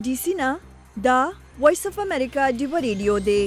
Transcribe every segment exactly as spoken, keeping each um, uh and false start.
D C نه دا وایس اف امریکا ډیو ریډیو دی.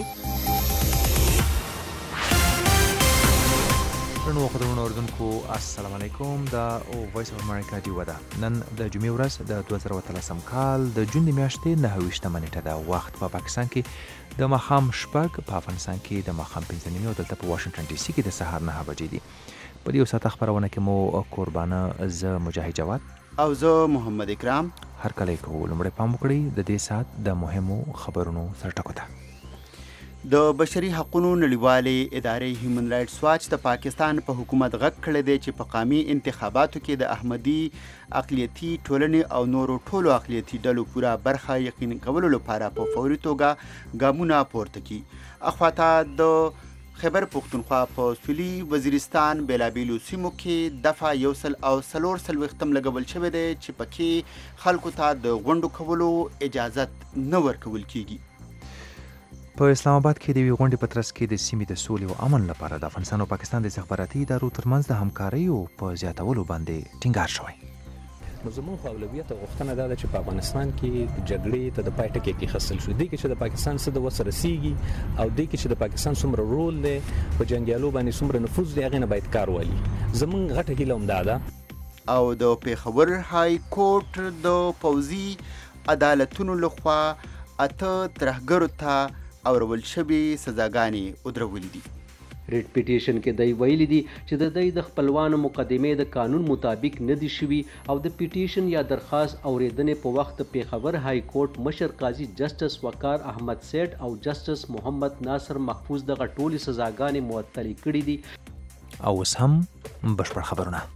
نو خدمت اوردونکو السلام علیکم. دا وایس اف امریکا ډیو ده. نن د جمعې ورځ د دوه زره اتلسم کال د جون د میاشتې نهه ویشتمه نیټه ده. وخت په پاکستان کې د ماښام شپږ، په افغانستان کې د ماښام پنځه نیمې او دلته په واشنگټن ډي سي کې د سهار نهه بجې دي. په دې یو ساعت خبرونه کې مو قربانه زه مجاهد جواد او زه محمد اکرام هر کله کوو. لومړی پام وکړئ د دې ساعت د مهمو خبرونو سرټکو ته. د بشري حقوقو نړیوالې ادارې هیومن رائټس واچ د پاکستان په حکومت غږ کړی دی چې په قومي انتخاباتو کې د احمدي اقلیتي ټولنې او نورو ټولو اقلیتي ډلو پوره برخه یقیني کولو لپاره په فوري توګه ګامونه پورته کړي. اخواته د خیبر پختونخوا په سویلي وزیرستان بیلابیلو سیمو کې دفعه یو سل او څلور څلوېښتم لګول شوی دی چې پکې خلکو ته د غونډو کولو اجازت نه ورکول کیږي. په اسلام آباد کې د یوې غونډې په ترڅ کې د سیمې د سولې او امن لپاره د افغانستان او پاکستان د استخباراتي ادارو ترمنځ د همکاریو په زیاتولو باندې ټینګار شوی. نو زموږ خو اولویت او غوښتنه دا ده چې په افغانستان کې جګړې ته د پای ټکی کېښودل شي. دې کې چې د پاکستان څه د وسه رسیږي او دې کې چې د پاکستان څومره رول دی په جنګیالو باندې څومره نفوذ دی، هغې نه باید کار والي. زموږ غټه هیله همدا ده. او د پیښور های کورټ د پوځي عدالتونو لخوا اته ترهګرو ته اورول شوي سزاګانې ودرولې دي. ریټ پیټیشن کې دی ویلي دي چې د دوی د خپلوانو مقدمې د قانون مطابق نه دي شوي او د پیټیشن یا درخواست اوریدنې په وخت د پیښور های کورټ مشر قاضي جسټس وقار احمد سیټ او جسټس محمد ناصر محفوظ دغه ټولې سزاګانې معطلې کړي دي. او اوس هم بشپړ خبرونه.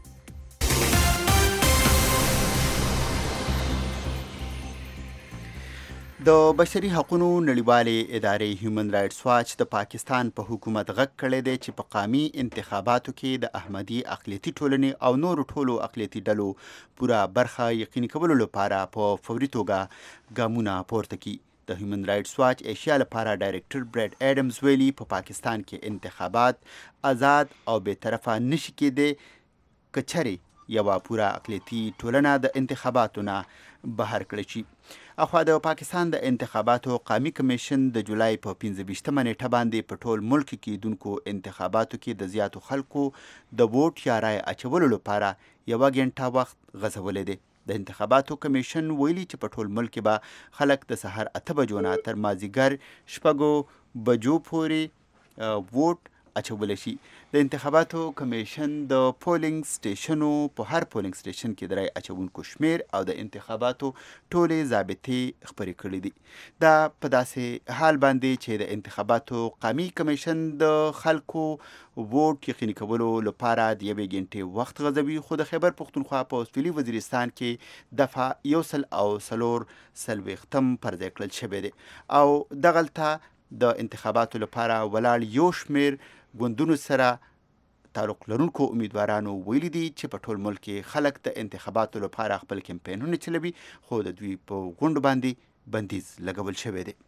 د بشري حقوقو نړیوالې ادارې هیومن رائټس واچ د پاکستان په حکومت غږ کړی دی چې په قومي انتخاباتو کې د احمدي اقلیتي ټولنې او نورو ټولو اقلیتي ډلو پوره برخه یقیني کولو لپاره په فوري توګه ګامونه پورته کړي. د هیومن رائټس واچ ایشیا لپاره ډایرکټر برید ایډمز ویلي په پاکستان کې انتخابات آزاد او بې طرفه نشي کېدی که چېرې یوه پوره اقلیتي ټولنه د انتخاباتو نه بهر کړی شي. اخوا د پاکستان د انتخاباتو قومي کمیشن د جولای په پنځه ویشتمه نیټه باندې په ټول ملک کې کېدونکو انتخاباتو کې د زیاتو خلکو د ووټ یا رای اچولو لپاره یوه ګنټه وخت غځولی دی. د انتخاباتو کمیشن ویلي چې په ټول ملک کې به خلک د سهار اته بجو نه تر مازدیګر شپږو بجو پورې ووټ اچولی شي. د انتخاباتو کمیشن د پولینګ سټیشنو په هر پولینګ سټیشن کې د رای اچونکو شمیر او د انتخاباتو ټولې ضابطې خپرې کړي دي. دا په داسې حال باندې چې د انتخاباتو قومي کمیشن د خلکو ووټ یقیني کولو لپاره د یوې ګنټې وخت غځوي، خو د خیبر پختونخوا په سویلي وزیرستان کې دفعه یو سل او څلور څلوېښتم پر ځای کړل شوی دی. او دغلته د انتخاباتو لپاره ولاړ یو شمیر ګوندونو سره تعلق لرونکو امیدوارانو ویلي دي چې په ټول ملک کې خلک د انتخاباتو لپاره خپل کمپینونه چلوي، خو د دوی په غونډو باندې بندیز لګول شوی دی.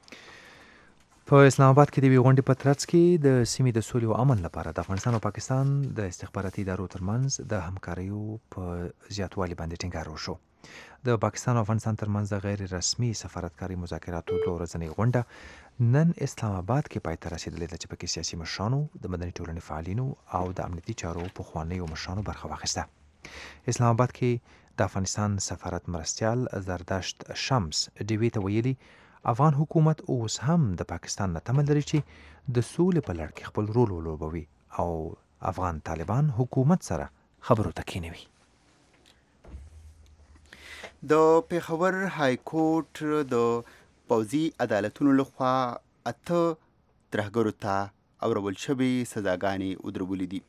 په اسلام آباد کې د یوې غونډې په ترڅ کې د سیمې د سولې او امن لپاره د افغانستان او پاکستان د استخباراتي ادارو ترمنځ د همکاریو په زیاتوالي باندې ټینګار وشو. د پاکستان او افغانستان ترمنځ د غیر رسمي سفارتکاري مذاکراتو دوه ورځنۍ غونډه نن اسلام آباد کې پای ته رسېدلې ده چې پکې سیاسي مشرانو، د مدني ټولنې فعالینو او د امنیتي چارو پخوانیو مشرانو برخه واخیسته. اسلام آباد کې د افغانستان سفارت مرستیال زردشت شمس ډیوې ته ویلي افغان حکومت اوس هم د پاکستان نه تمه لري چې د سولې په لړ کې خپل رول ولوبوي او افغان طالبان حکومت سره خبرو ته کښېنوي. د پیښور های کورټ د پوځي عدالتونو لخوا اته ترهګرو ته اورول شوي سزاګانې ودرولې دي.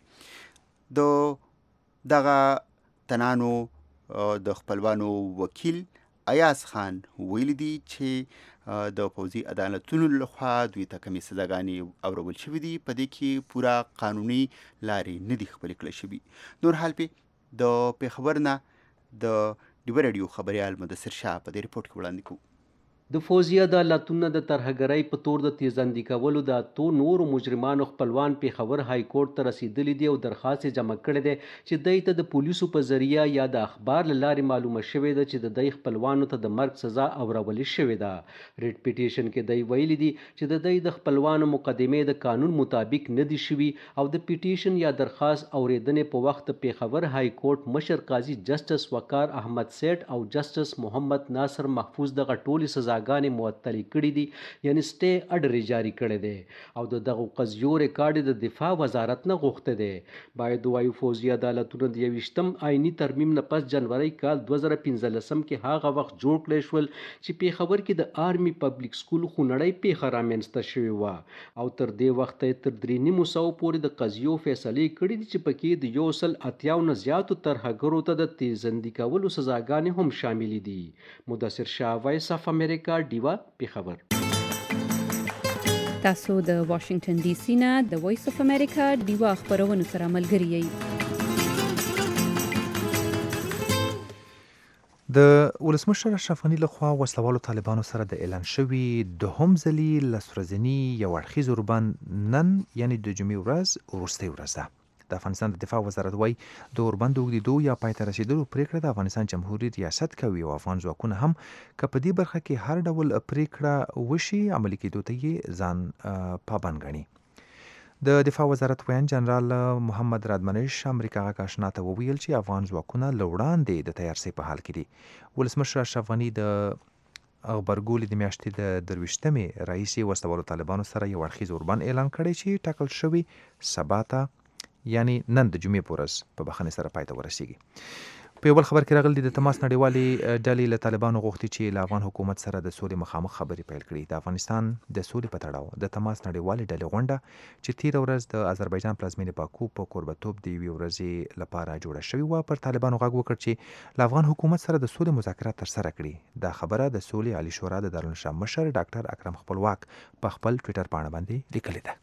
د دغه تنانو د خپلوانو وکیل ایاز خان ویلي دي چې د پوځي عدالتونو لخوا دوی ته کمې سزاګانې اورول شوي دي، په دې کې پوره قانوني لارې نه دي خپلې کړی شوي. نور حال پې د پیښور نه د ډیو ریډیو خبریال مدثر شاه په دې رپورټ کې وړاندې کوو. د فوزي عدالتونو د ترهګرۍ په تور د تیزاندي کولو د اتو نورو مجرمانو خپلوان پیښور های کورټ ته رسیدلی دی او درخواست یې جمع کړی دی چې دوی ته د پولیسو په ذریعه یا د اخبار له لارې معلومه شوې ده چې د دوی خپلوانو ته د مرګ سزا اورولې شوې ده. ریټ پیټیشن کې دوی ویلي دي چې د دوی د خپلوانو مقدمې د قانون مطابق نه دي شوي او د پیټیشن یا درخواست اورېدنې په وخت د پیښور های کورټ مشر قاضي جسټس وقار احمد سیټ او جسټس محمد ناصر محفوظ دغه ټولې سزا ګانې معطلې کړي دي، یعنی سټې اډر جاری کړی دی او د دغه قضیو ریکارډ د دفاع وزارت نه غوښته دی. باید وایو فوزي عدالتونه د یویشتم آئینی ترمیم نه پس جنوري کال دوه زره پنځلسم کې هغه وخت جوړ کړی شول چې پیښور کې د آرمي پبلک سکول خونړۍ پیښه رامنځته شوې وه او تر دې وخته یې تر درې نیمو سوو پورې د قضیو فیصلې کړي دي چې پکې د یو سل اتیاو نه زیاتو ترهګرو ته د تیزاندي کولو سزاګانې هم شاملې دي. مدثر شاه، وایس اف امریکا، ډیوا، پیښور. تاسو د واشنگټن ډي سي نه د وایس اف امریکا ډیوا خبرونو سره ملګري یئ. د ولسمشر اشرف غني لخوا وسلوالو طالبانو سره د اعلان شوي دوهم ځلي لس ورځني یو اړخیز اوربند نن یعنی د جمعې ورځ وروستۍ ورځ ده. د افغانستان د دفاع وزارت وایي د اوربند اوږدېدو یا پای ته رسېدلو پرېکړه د افغانستان جمهوري ریاست کوي او افغان ځواکونه هم که په دې برخه کې هر ډول پرېکړه وشي عملي کېدو ته یې ځان پابند ګڼي. د دفاع وزارت ویاند جنرال محمد رادمنش امریکا غږ آشنا ته وویل چې افغان ځواکونه له وړاندې د تیارسۍ په حال کې دي. ولسمشر اشرف غني د غبرګولي د میاشتې د درویشتمې راهیسې وسلوالو طالبانو سره یو اړخیز اوربند اعلان کړی چې ټاکل شوي سبا ته یعنی نن د جمعې په ورځ په بخښنې سره پای ته ورسیږي. په یو بل خبر کې راغلی د تماس نړیوالې ډلې له طالبانو غوښتي چې له افغان حکومت سره د سولې مخامخ خبرې پیل کړي. د افغانستان د سولې په تړاو د تماس نړیوالې ډلې غونډه چې تېره ورځ د آذربایجان پلازمېنې باکو په کوربهتوب د یوې ورځې لپاره جوړه شوې وه پر طالبانو غږ وکړ چې له افغان حکومت سره د سولې مذاکرات ترسره کړي. دا خبره د سولې عالي شورا د دارالانشا مشر ډاکټر اکرم خپلواک په خپل ټویټر پاڼه باندې لیکلې ده.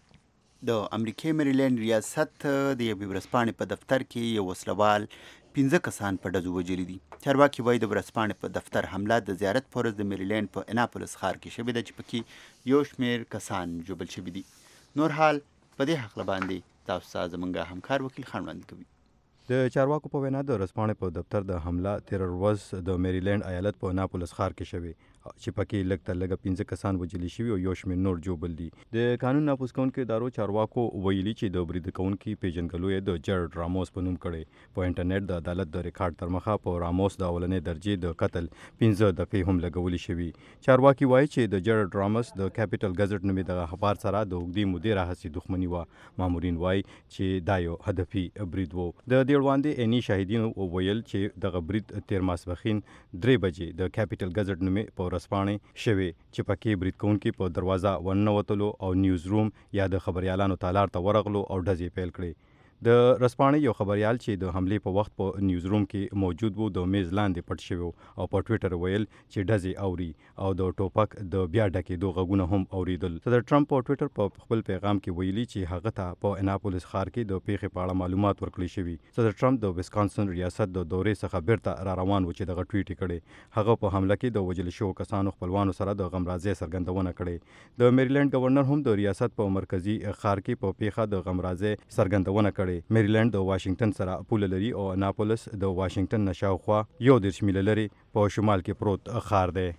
د امریکای مریلینډ ریاست د یوې ورځپاڼې په دفتر کې یو وسلوال پنځه کسان په ډزو وژلي دي. چارواکي وایي د ورځپاڼې په دفتر حمله د زیارت په ورځ د مریلینډ په اناپولس ښار کې شوې ده چې پکې یو شمېر کسان ژوبل شوي دي. نور حال په دې هکله باندې تاسو ته زموږ همکار وکیل خان وړاندې کوي. د چارواکو په وینا د ورځپاڼې په دفتر د حمله تېره ورځ د میریلینډ ایالت په اناپولس ښار کې شوې چې پکې لږ تر لږه پنځه کسان وژلي شوي او یو شمېر نور ژوبل دي. د قانون نافذ کوونکو ادارو چارواکو ویلي چې د بریده کوونکي پیژنګلو یې د جرډ راموس په نوم کړی. په انټرنیټ د عدالت د ریکارډ تر مخه په راموس د اولنې درجې د قتل پنځه دفعې هم لګولې شوي. چارواکي وایي چې د جرډ راموس د کیپیټل ګزټ نومې دغه اخبار سره د اوږدې مودې راهیسې دښمني وه. مامورین وایي چې دا یو هدفي برید و. د دې وړاندې عیني شاهدینو وویل چې دغه برید تېر ماسپښین درې بجې د کیپیټل ګزټ نومې په ورځپاڼې شوې چې پکې برید کوونکي په دروازه ورننوتلو او نیوز روم یا د خبریالانو تالار ته ورغلو او ډزې پیل کړې. د ورځپاڼې یو خبریال چې د حملې په وخت په نیوز روم کې موجود و د میز لاندې پټ شوی او په ټویټر ویل چې ډزې اوري او د ټوپک د بیا ډکېدو غږونه هم اوریدل. صدر ټرمپ په ټویټر په خپل پیغام کې ویلي چې هغه ته په اناپولس ښار کې د پیښې په اړه معلومات ورکړل شوي. صدر ټرمپ د ویسکانسن ریاست د دورې څخه بیرته را روان و چې دغه ټویټ یې کړی. هغه په حمله کې د وژل شوو کسانو خپلوانو سره د غمرازۍ څرګندونه کړې. د میریلینډ گورنر هم د ریاست په مرکزی ښار کې په پیښه د غمرازۍ څرګندونه کړې. میریلینډ د واشنگټن سره پوله لري او اناپولس د واشنگټن نه شاوخوا یو دېرش میله لري په شمال کې پروت ښار دی.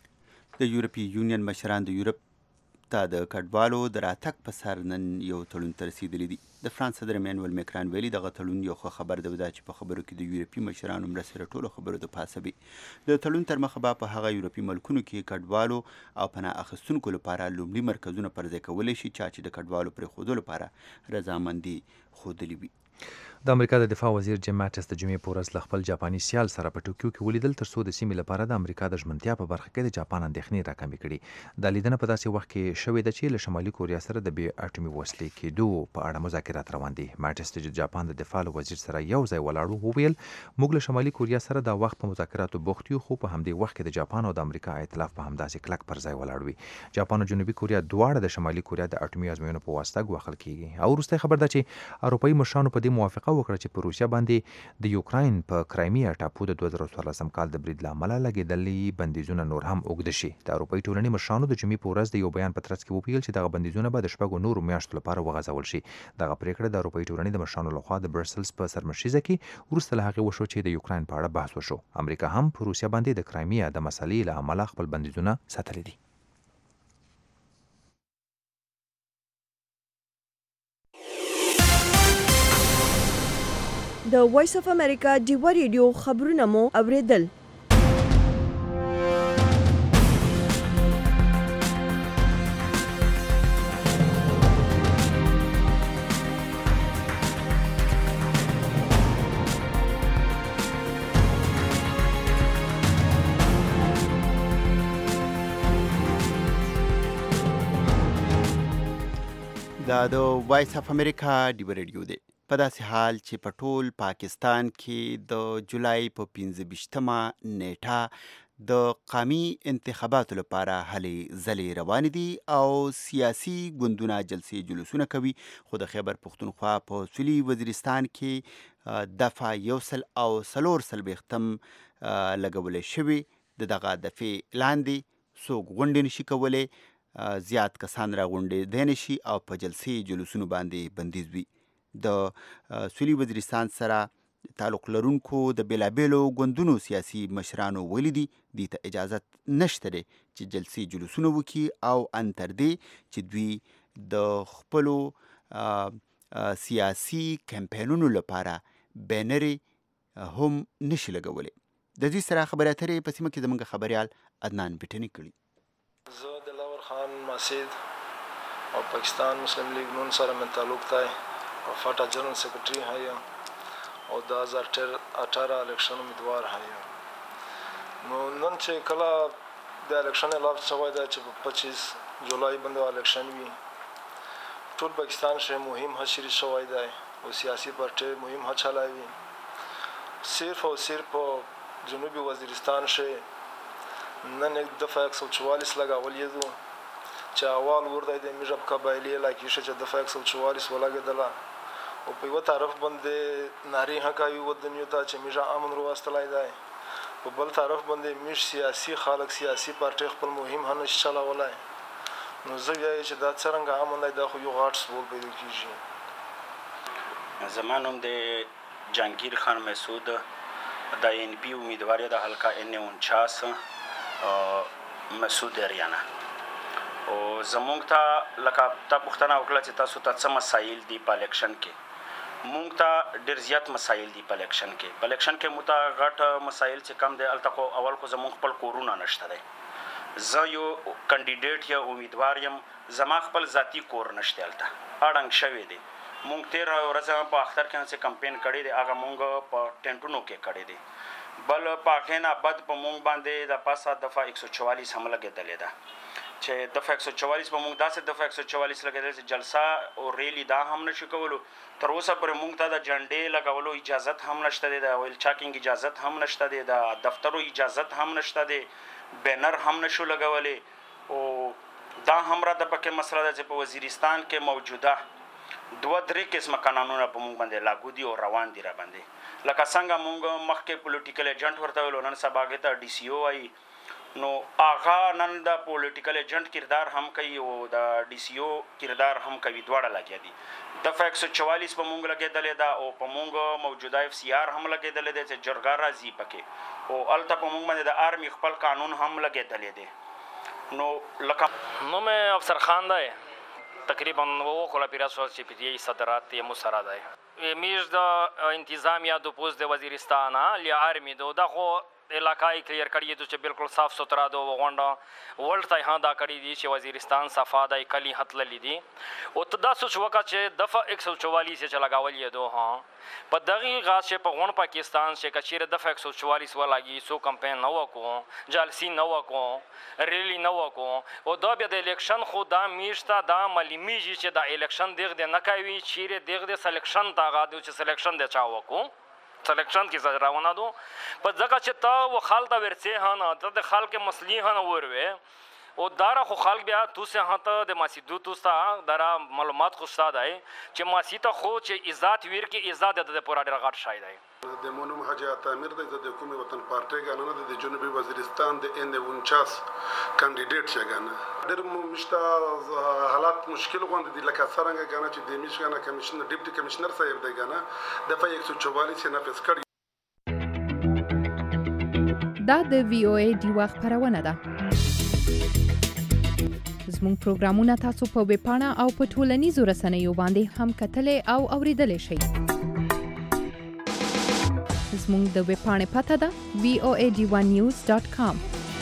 د یورپي یونین مشران د یورپ ته د کډوالو د راتګ په سر نن یو تړون ته رسېدلي دي. د فرانس صدر امانویل مکران ویلي دغه تړون یو ښه خبر ده دا چې په خبرو کې د یورپي مشرانو مرسته له ټولو خبرو د پاسه وي. د تړون تر مخه به په هغه یورپي ملکونو کې کډوالو او پناه اخیستونکو لپاره لومړي مرکزونه پر ځای کولی شي چا چې د کډوالو پرېښودو لپاره رضامندي ښودلې وي. د امریکا د دفاع وزیر جیم ماټس د جمعې په ورځ له خپل جاپاني سیال سره په ټوکیو کې ولیدل ترڅو د سیمې لپاره د امریکا د ژمنتیا په برخه کې د جاپان اندېښنې راکمې کړي. دا لیدنه په داسې وخت کې شوې ده چې له شمالي کوریا سره د بې اټومي وسلې کېدو په اړه مذاکرات روان دي. ماټس د جاپان د دفاع وزیر سره یو ځای ولاړ وویل موږ له شمالي کوریا سره دا وخت په مذاکراتو بوخت یو خو په همدې وخت کې د جاپان او د امریکا ائتلاف په همداسې کلک پر ځای ولاړ وي. جاپان او جنوبي کوریا دواړه د شمالي کوریا د اټومي ازموینو په واسطه ګواښل کیږي. او وروستی خبر ده چې اروپایي مشرانو په دې موافقه وکړه چې په روسیا باندې د یوکراین په کرایمیا ټاپو د دوه زره څوارلسم کال د برید له امله لګېدلي بندیزونه نور هم اوږده شي. د اروپایي ټولنې مشرانو د جمعې په ورځ د یو بیان په ترڅ کې وپیل چې دغه بندیزونه به د شپږو نورو میاشتو لپاره وغځول شي. دغه پریکړه د اروپایي ټولنې د مشرانو لخوا د برسلز په سرمشریزه کې وروسته له هغې وشو چې د یوکراین په اړه بحث وشو. امریکا هم په روسیا باندې د کرایمیا د مسلې له امله خپل بندیزونه ساتلي دي. د وایس اف امریکا ډیوه ریډیو خبرونه مو اوریدل. دا د وایس اف امریکا ډیوه ریډیو دی. په داسې حال چې په ټول پاکستان کې د جولای په پنځه ویشتمه نیټه د قومي انتخاباتو لپاره هلې ځلې روانې دي او سیاسي ګوندونه جلسې جلوسونه کوي. خو د خیبر پښتونخوا په سویلي وزیرستان کې دفعه یو سل او څلور څلوېښتم لګولی شوي. د دغه دفعې لاندې څوک غونډې نشي کولی، زیات کسان را غونډېدی نشي او په جلسې جلوسونو باندې بندیز وي. د سویلي وزیرستان سره تعلق لرونکو د بیلابیلو ګوندونو سیاسي مشرانو ویلي دي دې ته اجازت نشته دی چې جلسې جلوسونه وکړي او ان تر دې چې دوی د خپلو سیاسي کمپینونو لپاره بینرې هم نشي لګولی. د دې سره خبرې اترې په سیمه کې زموږ خبریال عدنان بټني کړي. زه دلاور خان ماسید او پاکستان مسلم لیگ نون سره من تعلق تای او فاټا جنرال سیکرټری هایم او د دوه هزار اठारह الیکشن امیدوار هایم. نو نن چې کله د الیکشن اعلان شوی دی چې په پچیس جولای باندې الیکشن وي، ټول پاکستان شه مهم حشر شوی دی او سیاسي پارټي مهم حچلایي. صرف او صرف په جنوبي وزیرستان شه نن یک دفعه یک سو چوالیس لګاول یدو چې اول ورده د میجب قبایلی علاقې شه چې دفعه یک سو چوالیس ولګېدله او په یو طرف باندې ناری حقایي ودنیو ته چې میجا امن وروستلای دی، په بل طرف باندې میش سیاسي خلک سیاسي پارټي خپل مهم هنش چلاولای. نو زه یې چې دا څنګه امن دی دا خو یو غاټ سوال پیدا کیږي. زمانوم د جهانگیر خان مسعود د ان پی امیدوار د حلقه ان انچاس مسعود ریانا او زمونږ ته لکه تا پوښتنه وکړه چې تاسو ته څه مسایل دي په الیکشن کې. مونږ ته ډېر زیات مسایل دي په الیکشن کې. په الیکشن کې مونږ ته غټ مسایل چې کم دی هلته خو اول خو زمونږ خپل کورونه نشته دی. زه یو کاندیډیټ یا امیدوار یم، زما خپل ذاتي کور نشته هلته، اړنګ شوی دی. مونږ تېره ورځ په اختر کې چې کمپین کړی دی هغه مونږ په ټینټونو کې کړی دی. بل په هغې نه بد په مونږ باندې د پاسه دفعه یک سو چوالیس هم لګېدلې ده چې دفعه یک سو چوالیس په مونږ داسې دفعه یک سو چوالیس لګېدلې چې جلسه او ریلی دا هم نشي کولو. تر اوسه پورې مونږ ته د جنډې لګولو اجازت هم نشته دی، د ویل چاکینګ اجازت هم نشته دی، د دفترو اجازت هم نشته دی، بینر هم نشو لګولی. او دا هم را د پکې مسله ده چې په وزیرستان کې موجوده دوه درې قسمه قانونونه په مونږ باندې لاګو دي او روان دي را باندې. لکه څنګه مونږ مخکې پولیټیکل ایجنټ ورته ویلو، نن سبا هغې ته ډي سی او وایي. نو هغه نن د پولیټیکل ایجنټ کردار هم کوي او د ډي سی او کردار هم کوي، دواړه لګیا دي. دفعه یک سو چوالیس په مونږ لګېدلې ده او په مونږ موجوده اف سی آر هم لګېدلې ده چې جرګه راځي پکې، او هلته په مونږ باندې د آرمي خپل قانون هم لګېدلې دی. نو لکه نوم افسر خان دی، تقریبا و کلا پیراس و چپیدیه صدرات یه مسرا دی. میش دا انتظامیه دو پوز د وزیرستان لی آرمی دو دا خو علاقائی کلیر کړی دو چې بالکل صاف سوترا دو غونډه ورلد ته ها دا کړی دي چې وزیرستان صفا دای کلی هتللی دي. او تدا سوچ وکړه چې دفعه یک سو چوالیس چې لګاول یې دو ها په دغه غاز چې په غون پاکستان چې کچیر دفعه یک سو چوالیس ولاږي سو کمپین نو وکړو، جالسی نو وکړو، ریلی نو وکړو. او دا بیا د الیکشن خو دا میشته دا ملمیږي چې دا الیکشن دغه د نه کوي، چیرې دغه د سلیکشن تا غاډو چې سلیکشن د چا وکړو سلیکشن کی زراونه دو په ځکه چې تا و خالته ورڅه هنه ته د خلک مسلې هنه وروي او دارا خو خلک بیا تو سه هته د ماسیدو تو ستا دارا معلومات خو ستا دی چې ماسیته خو چې عزت ویر کې عزت د پورا ډیر غټ شای دی د مونږ حاجی عامر د حکومت وطن پارټي غانه د جنوبي وزیرستان د ان ونچاس کاندیدټ شګانه ډېر مشته حالات مشکل غوند دي لکه څنګه غانه چې د میشګانه کمشنر ډیپټي کمشنر صاحب دی غانه د په یک سو چوالیس نه پس کړی دا د وی او ای دی وخت خبرونه ده زموږ پروګرامونه تاسو په ویب پاڼه او په ټولنیزو رسنیو باندې هم کتلای او اوریدلای شئ زموږ د ویب پاڼې پته ده وی او ای ډي ون نیوز ډاټ کام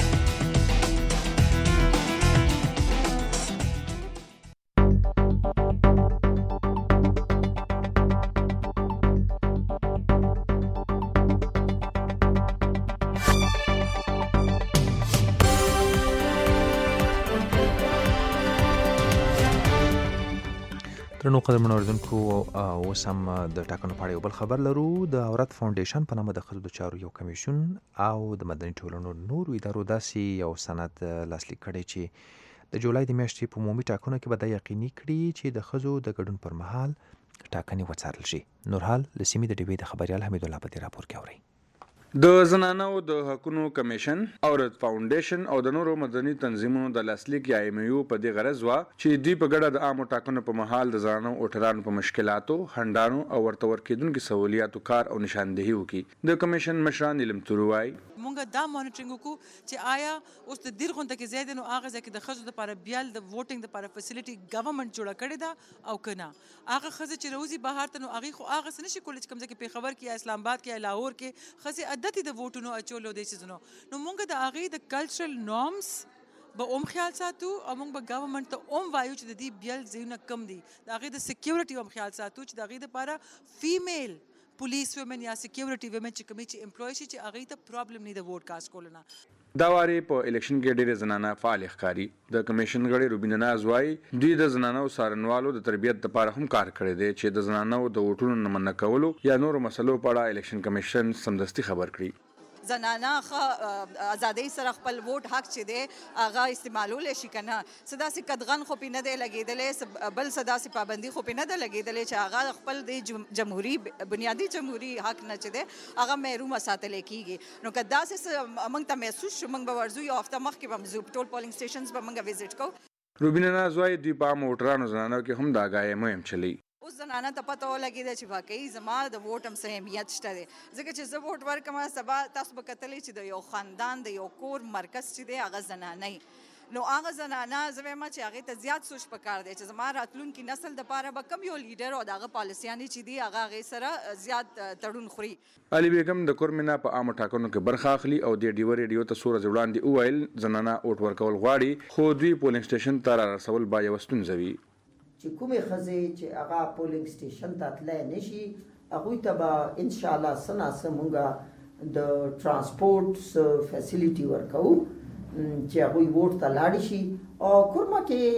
درنو قدرمنو اوریدونکو اوس هم د ټاکنو په اړه یو بل خبر لرو د اورات فاونډیشن په نامه د ښځو د چارو یو کمیشن او د مدني ټولنو نورو ادارو داسې یو سند لاسلیک کړی چې د جولای د میاشتې په عمومي ټاکنو کې به دا یقیني کړي چې د ښځو د ګډون پر مهال ټاکنې وڅارل شي. نورحال له سیمې د ډیوې د خبریال حمید الله په دې راپور کې اورئ. د زنانو د حقوقو کمیشن اورت فاونډیشن او د نورو مدني تنظیمونو د لاسلیک یا ایم یو په دې غرض وا چې دوی په ګډه د عامو ټاکنو په مهال د زنانو او ټرانو په مشکلاتو هندانو او ورته ورکېدونکو سہولیاتو کار او نشاندهي وکړي. د کمیشن مشران علم تروای مونږ دا مانیټرینګ وکړو چې آیا اوس د ډیر غونډه کې زیات نو هغه ځکه د خزو لپاره بیل د ووټینګ لپاره فیسیلیټي ګورنمنت جوړه کړې ده او کنه هغه خزه چې روزي بهر ته نو هغه خو هغه سن شي کولای چې کوم ځکه په خبر کې اسلام آباد کې لاهور کې خزه عادت د ووټونو اچولو د سيزونو نو مونږ د هغه د کلچرل نورمز به اوم خیال ساتو او مونږ به ګورنمنت ته اوم وایو چې د دې بیل زیونه کم دي د هغه د سکیورټي اوم خیال ساتو چې د هغه لپاره فیمیل پولیس ومن یا سکیورټي ومن چې کومي چې امپلوي شي چې هغه ته پرابلم نه د ووټ کاست کولنه. دا واری په الیکشن کې ډېر زنانه فعال ښکاری. د کمیشن غړي روبینا ناز وايي دوی د زنانو سارنوالو د تربیت لپاره هم کار کړی دی چې د زنانو د ووټونو نه منع کولو یا نورو مسلو په اړه الیکشن کمیشن سمدستي خبر کړي. زنانه خه ازادي سره خپل ووټ حق چې دی هغه استعمالول شي کنه صدا سي قدغن خو پینه دی لګیدلې بل صدا سي پابندي خو پینه دی لګیدلې چې هغه خپل د جمهوریت بنیادی جمهوری حق نه چې دی هغه محروم ساتل کیږي. نو کدا سه موږ ته محسوس شو موږ به ورزو یو هفته مخکې به مزو ټول پولینګ سټیشنز به موږ وزټ کوو. روبینا نازوای دی په موټرانو زنانو کې هم دا غایې مهم چلی. اوس زنانه ته پته ولګېده چې واقعي زما د ووټ هم څه اهمیت شته دی ځکه چې زه ووټ ورکړم سبا تاسو به کتلی چې د یو خاندان د یو کور مرکز چې دی هغه زنانه نو هغه زنانه زه وایم چې هغې ته زیات سوچ پکار دی چې زما راتلونکي نسل دپاره به کم یو لیډر او د هغه پالیسیانې چې دي هغه هغې سره زیات تړون خوري. علي بیګم د کورمینا په عامو ټاکنو کې برخه اخلي او د ډیو ریډیو ته څو ورځې وړاندې وویل زنانه ووټ ورکول غواړي خو دوی پولینګ سټیشن ته رارسول به یوه ستونزه وي. چې کومې ښځې چې هغه پولینګ سټیشن ته تللی نه شي هغوی ته به انشاءالله څه ناڅه مونږ د ټرانسپورټ څه فیسیلیټي ورکوو چې هغوی ووټ ته لاړې شي او کورما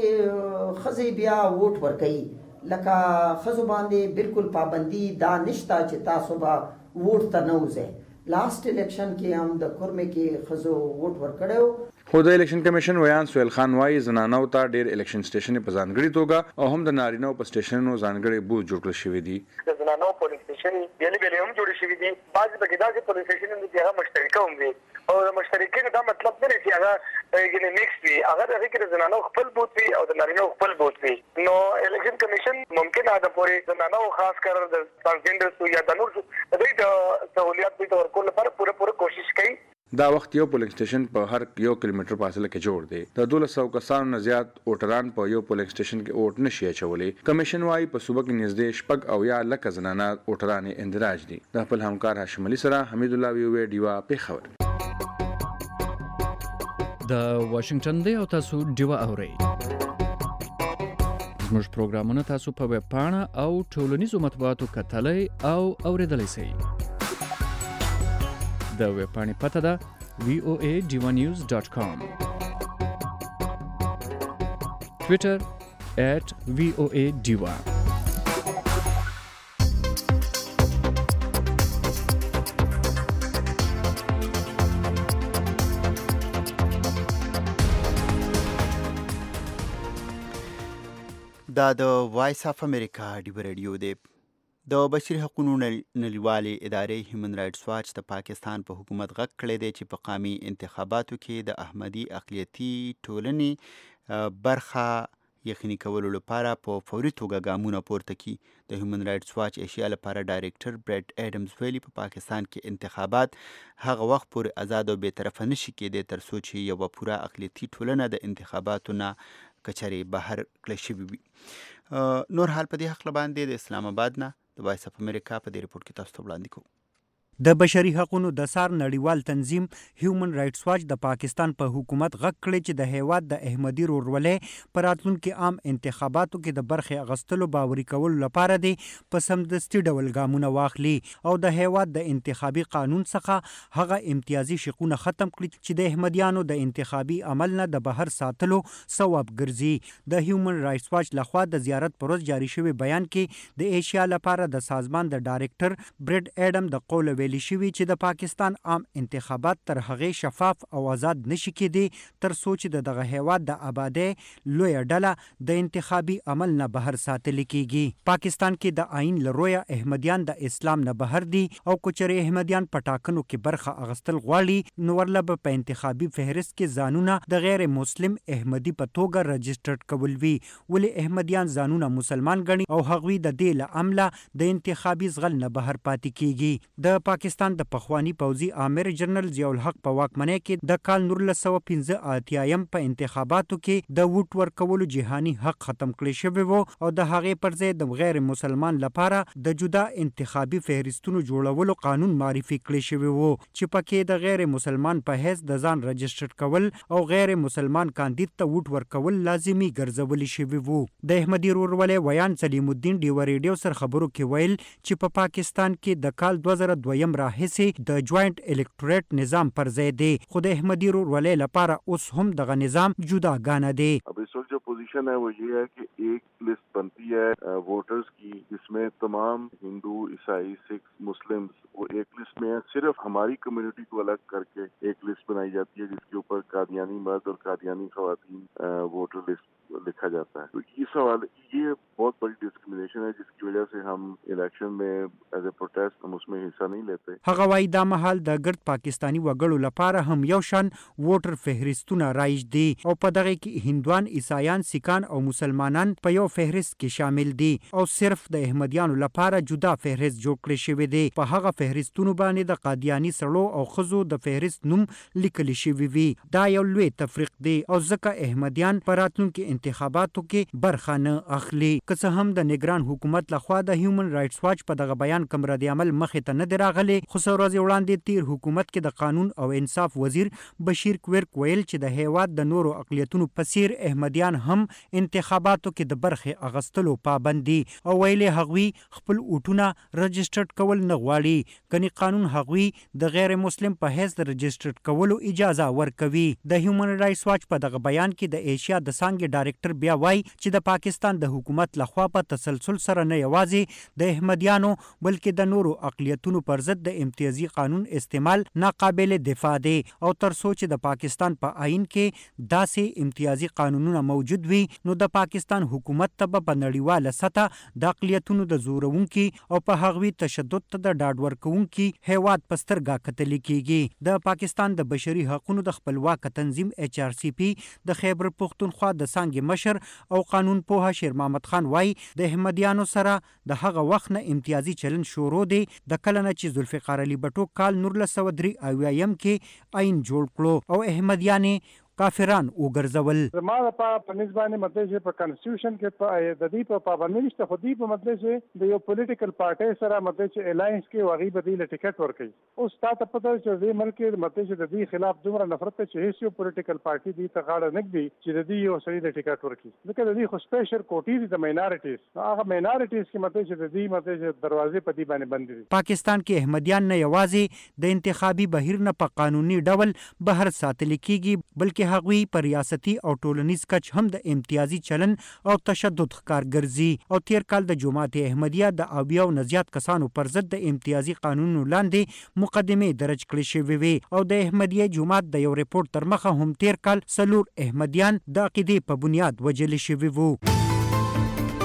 کې ښځې بیا ووټ ورکوي لکه ښځو باندې بالکل پابندي دا نشته چې تاسو به ووټ ته نه وځئ. لاست الیکشن کې هم د کورمې کې ښځو ووټ ورکړی و خو د الیکشن کمیشن ویان سهیل خان وايي زنانو ته ډېر الیکشن سټیشن په ځانګړي توګه او هم د نارینهو په سټیشنونو ځانګړي بوث جوړ کړل شوي دي. د زنانو پولینګ سټیشن بیلې بیلې هم جوړې شوي دي. بعضې پکې داسې پولینګ سټیشن دي چې هغه مشترکه هم وي او د مشترکینو دا مطلب نه دی چې هغه یعنې میکس وي هغه د هغې کې د زنانو خپل بوث وي او د نارینهو خپل بوث وي. نو الیکشن کمیشن ممکن هغه پورې زنانو خاص کر د ټرانسجنډرز یا د نور د دوی د سهولیات دوی ته ورکولو لپاره پوره پوره کوشش کوي. دا وخت یو پولینګ سټیشن په هر یو کیلومتر فاصله کې جوړ دی. د دولس سوه کسانو نه زیات ووټران په یو پولینګ سټیشن کې ووټ نشي اچولی. کمیشن وايي په صوبه کې نږدې شپږ او یا لکه زنانه ووټران اندراج دي. د خپل همکار هاشم علي سره حمید الله ویوې ډیوا پیښور. د واشنگټن دی او تاسو ډیوا اورئ. زموږ پروګرامونه تاسو په ویب پاڼه او ټولنیزو مطبوعاتو کتلی او اوریدلی شئ. د ویب پاڼې پته ده وی او ای ډي ون نیوز ډاټ کام. ټویټر ایټ وی او ای ډي ون. دا د وایس اف امریکا ډیو ریډیو دی. د بشري حقوقو نړیوالې ادارې هیومن رایټس واچ د پاکستان په حکومت غږ کړی دی چې په قومي انتخاباتو کې د احمدي اقلیتي ټولنې برخه یقیني کولو لپاره په فوري توګه ګامونه پورته کړي. د هیومن رایټس واچ ایشیا لپاره ډایرکټر برټ ایډمز ویلي په پاکستان کې انتخابات هغه وخت پورې آزاد او بېطرفه نشي کېدی تر څو چې یوه پوره اقلیتي ټولنه د انتخاباتو نه کچرې بهر کړی شوي وي. نور حال په دې هکله باندې د اسلام آباد نه د وایس اف امریکا په دې رپورټ کې تاسو ته وړاندې کوو. د بشري حقوقو د سار نړیوال تنظیم هیومن رایټس واچ د پاکستان په حکومت غږ کړی چې د هیواد د احمدي ورورولۍ په راتلونکي عام انتخاباتو کې د برخې اخیستلو باوري کولو لپاره دی په سمدستي ډول ګامونه واخلي او د هیواد د انتخابي قانون څخه هغه امتیازي شقونه ختم کړي چې د احمدیانو د انتخابي عمل نه د بهر ساتلو سبب ګرځي. د هیومن رایټس واچ لخوا د زیارت پر ورځ جاری شوی بیان کې د ایشیا لپاره د سازمان د ډایرکټر برټ ایډم د قول ویلي شوی چې د پاکستان عام انتخابات تر هغې شفاف او آزاد نشي کېدی تر څو چې د دغه هیواد د آبادۍ لویه ډله د انتخابي عمل نه بهر ساتل کېږي. پاکستان کې د آئین له رویه احمدیان د اسلام نه بهر دي او که چېرې احمدیان په ټاکنو کې برخه اخیستل غواړي نو ورله به په انتخابي فهرست کې ځانونه د غیر مسلم احمدي په توګه رجسټرډ کول وي. ولې احمدیان ځانونه مسلمان ګڼي او هغوی د دې له امله د انتخابي زغل نه بهر پاتې کېږي. د پاکستان د پخوانی پوځي امیر جنرال ضیاء الحق په واکمنۍ کې د کال نولس سوه پنځه اتیایم په انتخاباتو کې د ووټ ورکولو جهاني حق ختم کړی شوی و او د هغې پر ځای د غیر مسلمان لپاره د جدا انتخابي فهرستونو جوړولو قانون معرفي کړی شوی و چې پکې د غیر مسلمان په حیث د ځان رجسټر کول او غیر مسلمان کاندید ته ووټ ورکول لازمي ګرځول شوی و. د احمدي ورورولۍ ویان سلیم الدین ډیو ریډیو سره خبرو کې ویل چې په پا پاکستان کې د کال دوه زره دویم راهیسې د جوائنٹ الیکټوریټ نظام پر ځای دی خو د احمدي ورورولۍ لپاره اوس هم دغه نظام جداگانه دی. اب اس وقت جو پوزیشن ہے وہ یہ ہے کہ ایک لسٹ بنتی ہے ووٹرز کی جس میں تمام ہندو عیسائی سکھ مسلم وہ ایک لسٹ میں ہے. صرف ہماری کمیونٹی کو الگ کر کے ایک لسٹ بنائی جاتی ہے جس کے اوپر قادیانی مرد اور قادیانی خواتین ووٹر لسٹ لکھا جاتا ہے. تو یہ سوال یہ بہت بڑی ڈسکریمنیشن ہے جس کی وجہ سے ہم الیکشن میں ایز اے پروٹیسٹ ہم اس میں حصہ نہیں لیتے. هغه وايي دا مهال د ګرد پاکستانی وګړو لپاره هم یو شان ووټر فهرستونه رایج دي او په دغه کې هندوان عیسایان سیکان او مسلمانان په یو فهرست کې شامل دي او صرف د احمدیانو لپاره جدا فهرست جوړ کړی شوی دی. په هغه فهرستونو باندې د قادیانی سړو او ښځو د فهرست نوم لیکل شوی وي. دا یو لوی تفریق دی او ځکه احمدیان په راتلونکي انتخاباتو کې برخه نه اخلي. که څه هم د نگران حکومت لخوا د هیومن رایټس واچ په دغه بیان کوم رد عمل مخې ته نه دی راغلی خو څو ورځې وړاندې تیر حکومت کې د قانون او انصاف وزیر بشیر کویرک ویل چې د هیواد د نورو اقلیتونو په څیر احمدیان هم انتخاباتو کې د برخې اخیستلو پابند دي او ویلې هغوی خپل ووټونه رجسټرډ کول نه غواړي کني قانون هغوی د غیر مسلم په حیث د رجسټرډ کولو اجازه ورکوي. د هیومن رایټس واچ په دغه بیان کې د ایشیا د څانګې ډایرکټر بیا وایي چې د پاکستان د حکومت لخوا په تسلسل سره نه یوازې د احمدیانو بلکې د نورو اقلیتونو پر ضد د امتیازي قانون استعمال ناقابل دفاع دی او تر څو چې د پاکستان په آئین کې داسې امتیازي قانونونه موجود وي نو د پاکستان حکومت ته په نړیواله سطح د اقلیتونو د زورونکي او په هغوی تشدد ته د ډاډ ورکوونکي هیواد په سترګه کتل کیږي. د پاکستان د بشري حقوقو د خپلواک تنظیم ایچ آر سی پی د خیبر پختونخوا د څانګې مشر او قانون پوها شیر محمد خان وایي د احمدیانو سره د هغه وخت نه امتیازي چلن شروع دی د کله نه چې ذوالفقار علي بټو کال نولس سوه درې اویایم کې آئین جوړ کړو او احمدیانې کافران وګرځول. زما لپاره په نسبانه مطلب چې په کانسټیټیوشن کې په د دې په پابندۍ نشته خو دې په مطلب چې د یو پولیټیکل پارټي سره مطلب چې الاینس کې واغې بدیل ټیکټ ورکړي. اوس تاسو پته چې د ملک مطلب چې د دې خلاف دومره نفرت چې هیڅ یو پولیټیکل پارټي دې ته غاړه نه ږدي چې د دې یو سړي د ټیکټ ورکړي. ځکه د دې خو سپیشل کوټې دي د ماینارټیز هغه ماینارټیز کې مطلب چې د دې مطلب چې دروازې په دې باندې بند دي. پاکستان کې احمدیان نه یوازې د انتخابي بهیر نه په قانوني ډول بهر ساتل کیږي بلکې هغوی پر ریاستي او ټولنیز کچ هم د امتیازي چلن او تشدد ښکار ګرځي او تیر کال د جماعت احمدیه د اویاو نه زیات کسانو پر ضد د امتیازي قانونونو لاندې مقدمې درج کړې شوې وې او د احمدیه جماعت د یو ریپورت تر مخه هم تیر کال څلور احمدیان د عقیدې په بنیاد وژل شوي وو.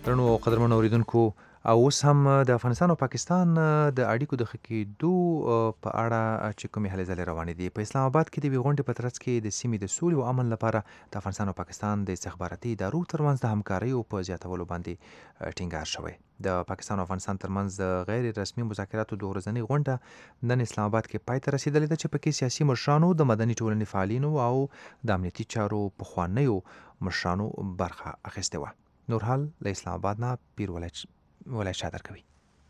درنو قدرمنو اوریدونکو او اوس هم د افغانستان او پاکستان د اړیکو د ښه کېدو په اړه چې کومې هلې ځلې روانې دي. په اسلام آباد کې د یوې غونډې په ترڅ کې د سیمې د سولې او امن لپاره د افغانستان او پاکستان د استخباراتي ادارو ترمنځ د همکاریو په زیاتولو باندې ټینګار شوی. د پاکستان او افغانستان ترمنځ د غیر رسمي مذاکراتو د ورځنۍ غونډه نن اسلام آباد کې پای ته رسېدلې ده چې پکې سیاسي مشرانو، د مدني ټولنې فعالینو او د امنیتي چارو پخوانیو مشرانو برخه اخیستې وه. نورحال له اسلام آباد نه پیر ولای شادر کوي.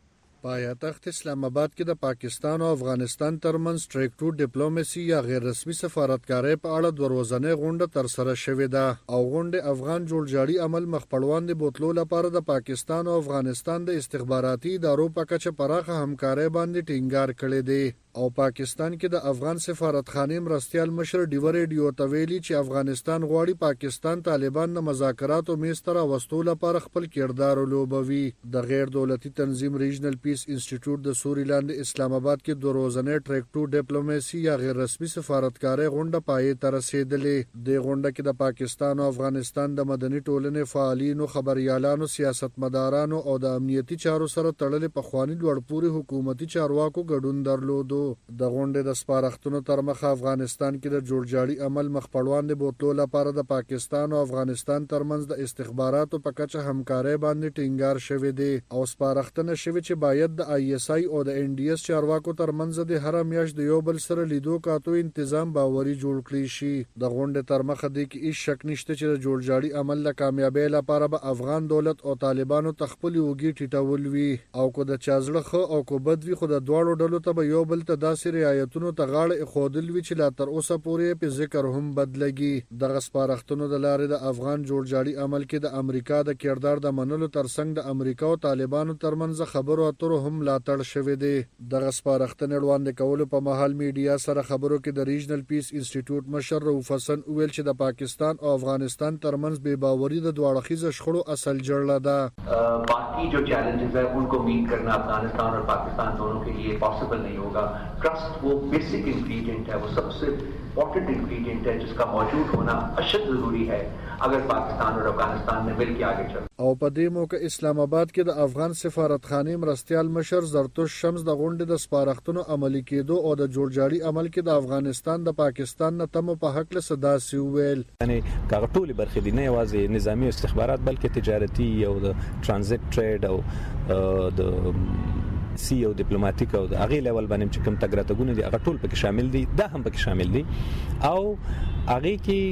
پایتخت اسلام آباد کې د پاکستان او افغانستان ترمنځ ټریک ټو ډیپلوماسي یا غیر رسمي سفارتکارۍ په اړه د ورځنۍ غونډه ترسره شوې ده او غونډه افغان جوړجاړي عمل مخپړوان د بوتلو لپاره د پاکستان او افغانستان د استخباراتي ادارو په کچه پراخه همکارۍ باندې ټینګار کړی دی او پاکستان کې د افغان سفارتخانې مرستیال مشر ډیور ریډیو ته ویلي چې افغانستان غواړي پاکستان طالبان د مذاکراتو میز ته راوستو لپاره خپل کردار ولوبوي. د غیر دولتي تنظیم ریجنل پیس انسټیټیوټ د سوري لاندې اسلام آباد کې د ورځنۍ ټریک ټو ډیپلوماسي یا غیر رسمي سفارتکارۍ غونډه پای ته رسېدلې. د غونډه کې د پاکستان او افغانستان د مدني ټولنې فعالینو، خبريالانو، سیاستمدارانو او د امنیتي چارو سره تړلې پخواني لوړپوړي حکومتي چارواکو ګډون درلودو. د غونډې د سپارښتنو تر مخه افغانستان کې د جوړجاړي عمل مخپړوان د بوتلو لپاره د پاکستان او افغانستان ترمنځ د استخباراتو په کچه همکارۍ باندې ټینګار شوی دی او سپارښتنه شوی چې باید د آی اس آی او د ان ډي اس چارواکو ترمنځ د هر میاشت د یو بل سره لیدو کاتو تنظیم باوري جوړ کړی شي. د غونډې تر مخه دی کې هیڅ شک نشته چې د جوړجاړي عمل د کامیابی لپاره به افغان دولت او طالبانو تخپل یوګي ټیټول وي او کو د چازړه خو او کو بد وی خو د دواړو ډلو ته به یو بل ته داسې رعایتونو ته غاړه ایښودل وي چې لا تر اوسه پورې په ذکر هم بدلږي. دغه سپارښتنو د لارې د افغان جوړجاړي عمل کې د امریکا د کردار د منلو ترڅنګ د امریکا او طالبانو ترمنځ خبرو اترو هم ملاتړ شوی دی. دغه سپارښتنې وړاندې کولو په مهال میډیا سره خبرو کې د ریجنل پیس انسټیټیوټ مشر رؤوف حسن ویل چې د پاکستان او افغانستان ترمنځ بے باوري د دواړو خیزه شخړو اصل جړله ده. باقی جو چیلنجز ہیں ان کو میٹ کرنا افغانستان اور پاکستان دونوں کے لیے پاسبل نہیں ہوگا. ٹرسٹ وہ بیسک انگریڈینٹ ہے, وہ سب سے امپورٹنٹ انگریڈینٹ ہے جس کا موجود ہونا اشد ضروری ہے اگر پاکستان اور افغانستان میں مل کے آگے چل. او په دې موقع اسلام آباد کې د افغان سفارتخانې مرستیال مشر زرتوش شمس د غونډې د سپارښتنو عملي کېدو او د جوړجاړي عمل کې د افغانستان د پاکستان نه تم په حق له صداسي ویل. یعنی کاغه ټولې برخې دي, نه یوازې نظامی استخبارات بلکې تجارتي او د ترانزیت ټریډ او د سی او ډیپلوماټیک او د هغه لیول باندې چې کوم تګراتګونه دي هغه ټول پکې شامل دي, دا هم پکې شامل دي او هغه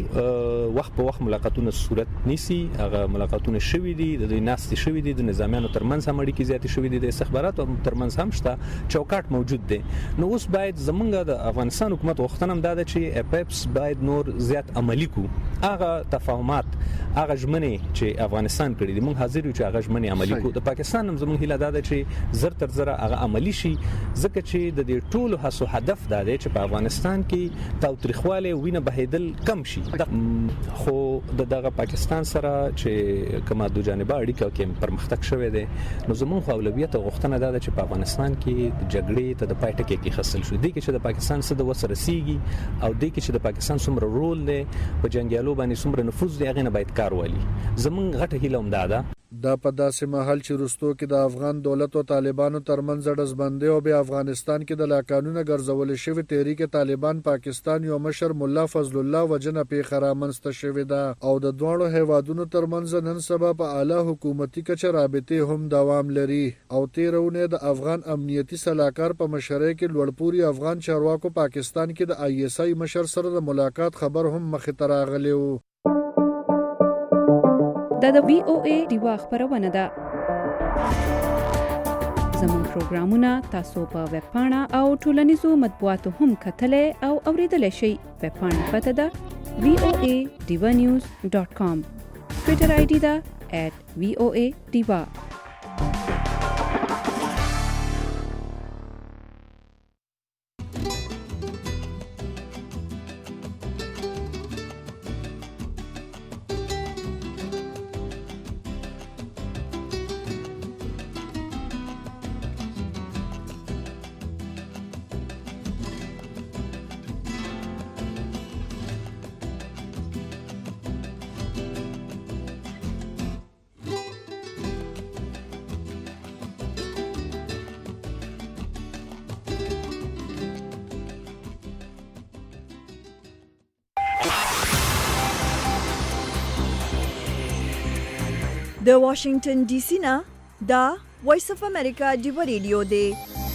کې وخت په وخت ملاقاتونه صورت نیسي. هغه ملاقاتونه شوي دي, د ناستې شوي دي, د نظامیانو ترمنځ هم اړیکې زیاتې شوي دي, د استخباراتو ترمنځ هم شته, چوکاټ موجود دی. نو اوس باید زمونږ د افغانستان حکومت غوښتنه هم دا ده چې اپیپس باید نور زیات عملي کو. هغه تفاهمات, هغه ژمنې چې افغانستان کړي دي, موږ حاضر یو چې هغه ژمنې عملي کو. د پاکستان هم زموږ هیله دا ده چې زر تر زره هغه عملی شي, ځکه چې د دې ټولو هڅو هدف دا دی چې په افغانستان کې تاوتریخواله وینه بهیدل کم شي. خو د دغه پاکستان سره چې کومه دو جانبه اړیکه کې پرمختګ شوی دی, نو زموږ اولویت او غوښتنه دا ده چې په افغانستان کې د جګړې ته د پای ټکی کې خسل شو. دی کې چې د پاکستان څه د وسره سیږي او دی کې چې د پاکستان څومره رول دی په جنگیالو باندې څومره نفوذ دی, هغه نه باید کار والی. زموږ غټه هیله هم دا ده. دا په داسې مهال چې وروستو کې د افغان دولت او طالبانو ترمنځ ډزبندۍ او بیا افغانستان کې د لاقانونه ګرځول شوی تحریک طالبان پاکستان یو مشر مولا فضل الله وجنه پیښه رامنځته شوې ده او د دواړو هیوادونو ترمنځ نن سبا په اعلی حکومتي کچه رابطې هم دوام لري او تیرونه د افغان امنیتي سلاکار په مشرۍ کې لوړپوري افغان چارواکو پاکستان کې د آی اس آی مشر سره د ملاقات خبر هم مخې ته راغلی و. دا د وی او ای دیوا خبرونه ده. زموږ پروګرامونه تاسو په ویب پاڼه او ټولنیزو مطبوعاتو هم کتلای او اوریدلای شئ. ویب پاڼه پته ده وی او ای دیوا نیوز ډاٹ کام. ټویټر آی ډي ده ایٹ وی او ای دیوا. د واشنگټن ډي سي نه دا وایس اف امریکا ډیو ریډیو دی.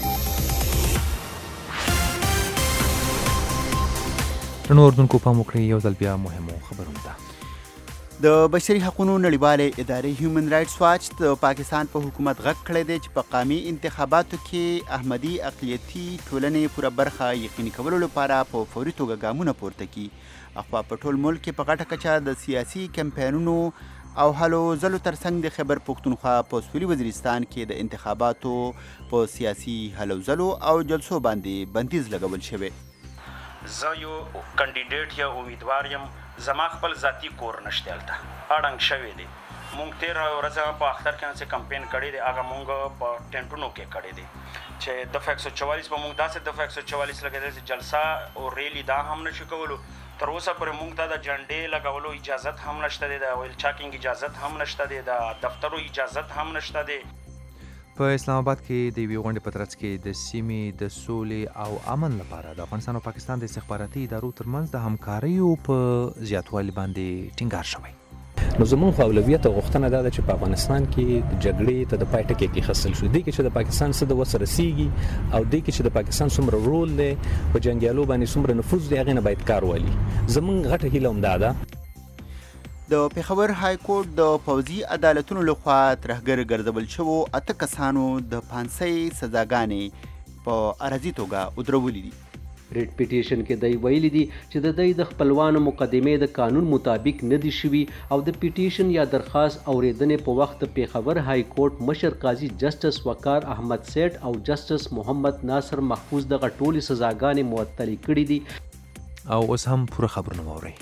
نو اردوونکو پام وکړئ یو ځل بیا مهمو خبرونو ته. د بشري حقوقو نړیوالې ادارې هیومن رائټس واچ د پاکستان په حکومت غږ کړی دی چې په قامي انتخاباتو کې احمدي اقلیتي ټولنې پوره برخه یقیني کولو لپاره په فوري توګه ګامونه پورته کړي. اخوا په ټول ملک کې په غټه کچه د سیاسي کمپاینونو او هلو ځلو ترڅنګ د خیبر پښتونخوا په سویلي وزیرستان کې د انتخاباتو په سیاسي هلو ځلو او جلسو باندې بندیز لګول شوی. زه یو کاندیډیټ یا امیدوار یم، زما خپل ذاتی کور نشته هلته اړنګ شوی دی. مونږ تېره ورځ په اختر کې چې کمپین کړی دی هغه مونږ په ټینټونو کې کړی دی چې دفعه ایک سو چوالیس په مونږ داسې دفعه ایک سو چوالیس لګېدل چې جلسه او ریلی دا هم نشو کولو. تر اوسه پورې مونږ ته د جنډې لګولو اجازت هم نشته دی، د ویل چاکینګ اجازت هم نشته دی، د دفترو اجازت هم نشته دی. په اسلام آباد کې د یوې غونډې په ترڅ کې د سیمې د سولې او امن لپاره د افغانستان او پاکستان د استخباراتي ادارو ترمنځ د همکاریو په زیاتوالي باندې ټینګار شوی. نو زموږ خو اولویت او غوښتنه دا ده چې په افغانستان کې د جګړې ته د پای ټکی کېښودل شي. دې کې چې د پاکستان څه د وسه رسیږي او دې کې چې د پاکستان څومره رول دی په جنګیالو باندې څومره نفوذ دی هغې نه باید کار والي. زموږ غټه هیله همدا ده. د پېښور های کورټ د پوځي عدالتونو لخوا ترهګر ګرځول شوو اته کسانو د پانسۍ سزاګانې په عرضي توګه ودرولې دي. ریټ پیټیشن کې دی ویلي دي چې د دوی د خپلوانو مقدمې د قانون مطابق نه دي شوي او د پیټیشن یا درخواست اوریدنې په وخت د پېښور های کورټ مشر قاضي جسټس وقار احمد سیټ او جسټس محمد ناصر محفوظ دغه ټولې سزاګانې معطلې کړي دي. او اوس هم پوره خبرونه واورئ.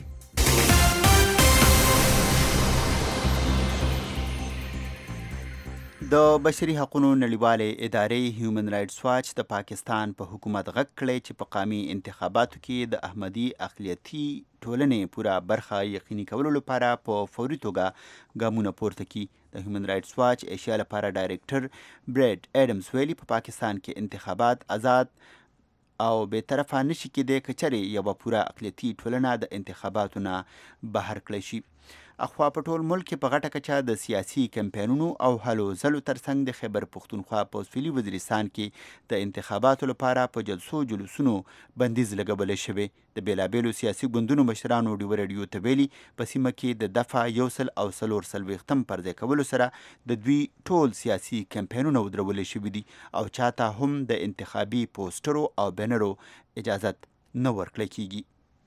د بشري حقوقو نړیوالې ادارې هیومن رائټس واچ د پاکستان په حکومت غږ کړی چې په قامي انتخاباتو کې د احمدي اقلیتي ټولنې پوره برخه یقیني کولو لپاره په فوري توګه ګامونه پورته کړي. د هیومن رائټس واچ ایشیا لپاره ډایرکټر برید اډمز ویلي په پاکستان کې انتخابات آزاد او بې طرفه نشي کېدی که چېرې یوه پوره اقلیتي ټولنه د انتخاباتو نه بهر کړی شي. اخوا په ټول ملک کې په غټه کچه د سیاسي کمپاینونو او هلو ځلو ترڅنګ د خیبر پښتونخوا په سویلي وزیرستان کې د انتخاباتو لپاره په جلسو جلوسونو بندیز لګولی شوی. د بېلابېلو سیاسي ګوندونو مشرانو ډیو ریډیو ته ویلي په سیمه کې د دفعه یو سل او څلور څلوېښتم پر ځای کولو سره د دوی ټول سیاسي کمپاینونه ودرولی شوي دي او چاته هم د انتخابي پوسټرو او بینرو اجازت نه ورکړی کیږي.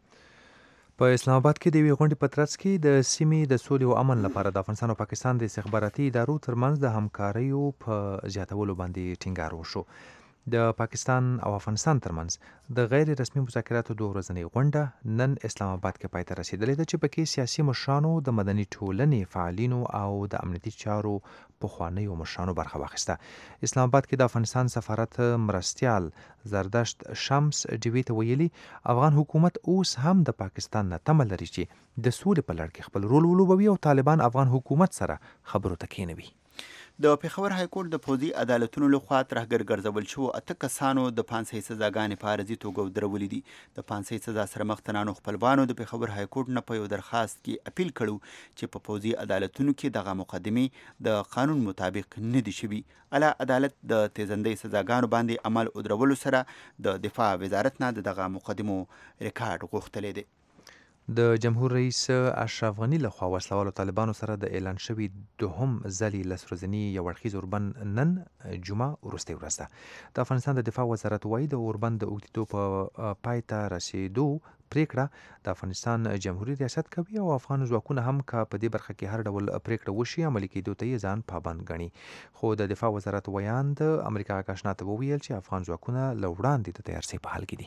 په اسلام آباد کې د یوې غونډې په ترڅ کې د سیمې د سولې او امن لپاره د افغانستان او پاکستان د استخباراتي ادارو ترمنځ د همکاریو په زیاتولو باندې ټینګار وشو. د پاکستان او افغانستان ترمنځ د غیر رسمي مذاکراتو دوه ورځنۍ غونډه نن اسلام آباد کې پای ته رسېدلې ده چې پکې سیاسي مشرانو، د مدني ټولنې فعالینو او د امنیتي چارو پخوانیو مشرانو برخه واخیسته. اسلام آباد کې د افغانستان سفارت مرستیال زردشت شمس ډیوي ته ویلي افغان حکومت اوس هم د پاکستان نه تمه لري چې د سولې په لړ کې خپل رول ولوبوي او طالبان افغان حکومت سره خبرو ته کېنوي. د پېښور های کورټ د پوځي عدالتونو لخوا ترهګر ګرځول شوو اته کسانو د پانسۍ سزاګانې په عرضي توګه ودرولې دي. د پانسۍ سزا سره مخ تنانو خپلوانو د پېښور های کورټ نه په یو درخواست کې اپیل کړو چې په پوځي عدالتونو کې دغه مقدمې د قانون مطابق نه دي شوي. اعلی عدالت د تیزندۍ سزاګانو باندې عمل ودرولو سره د دفاع وزارت نه دغه مقدمو ریکارډ غوښتلی دی. د جمهور رئیس اشرف غني لخوا وسلوالو طالبانو سره د اعلان شوي دوهم ځلي لس ورځني یو اړخیز اوربند نن جمعه وروستۍ ورځ ده. د افغانستان د دفاع وزارت وایي د اوربند د اوږدېدو په پای ته رسېدو پریکړه د افغانستان جمهوریت ریاست کوي او افغان ځواکونه هم که په دې برخه کې هر ډول پریکړه وشي عملي کېدو ته یې ځان پابند ګڼي. خو د دفاع وزارت ویان د امریکا کاشنا ته وویل چې افغان ځواکونه له وړاندې د تیارسۍ په حال کې دي.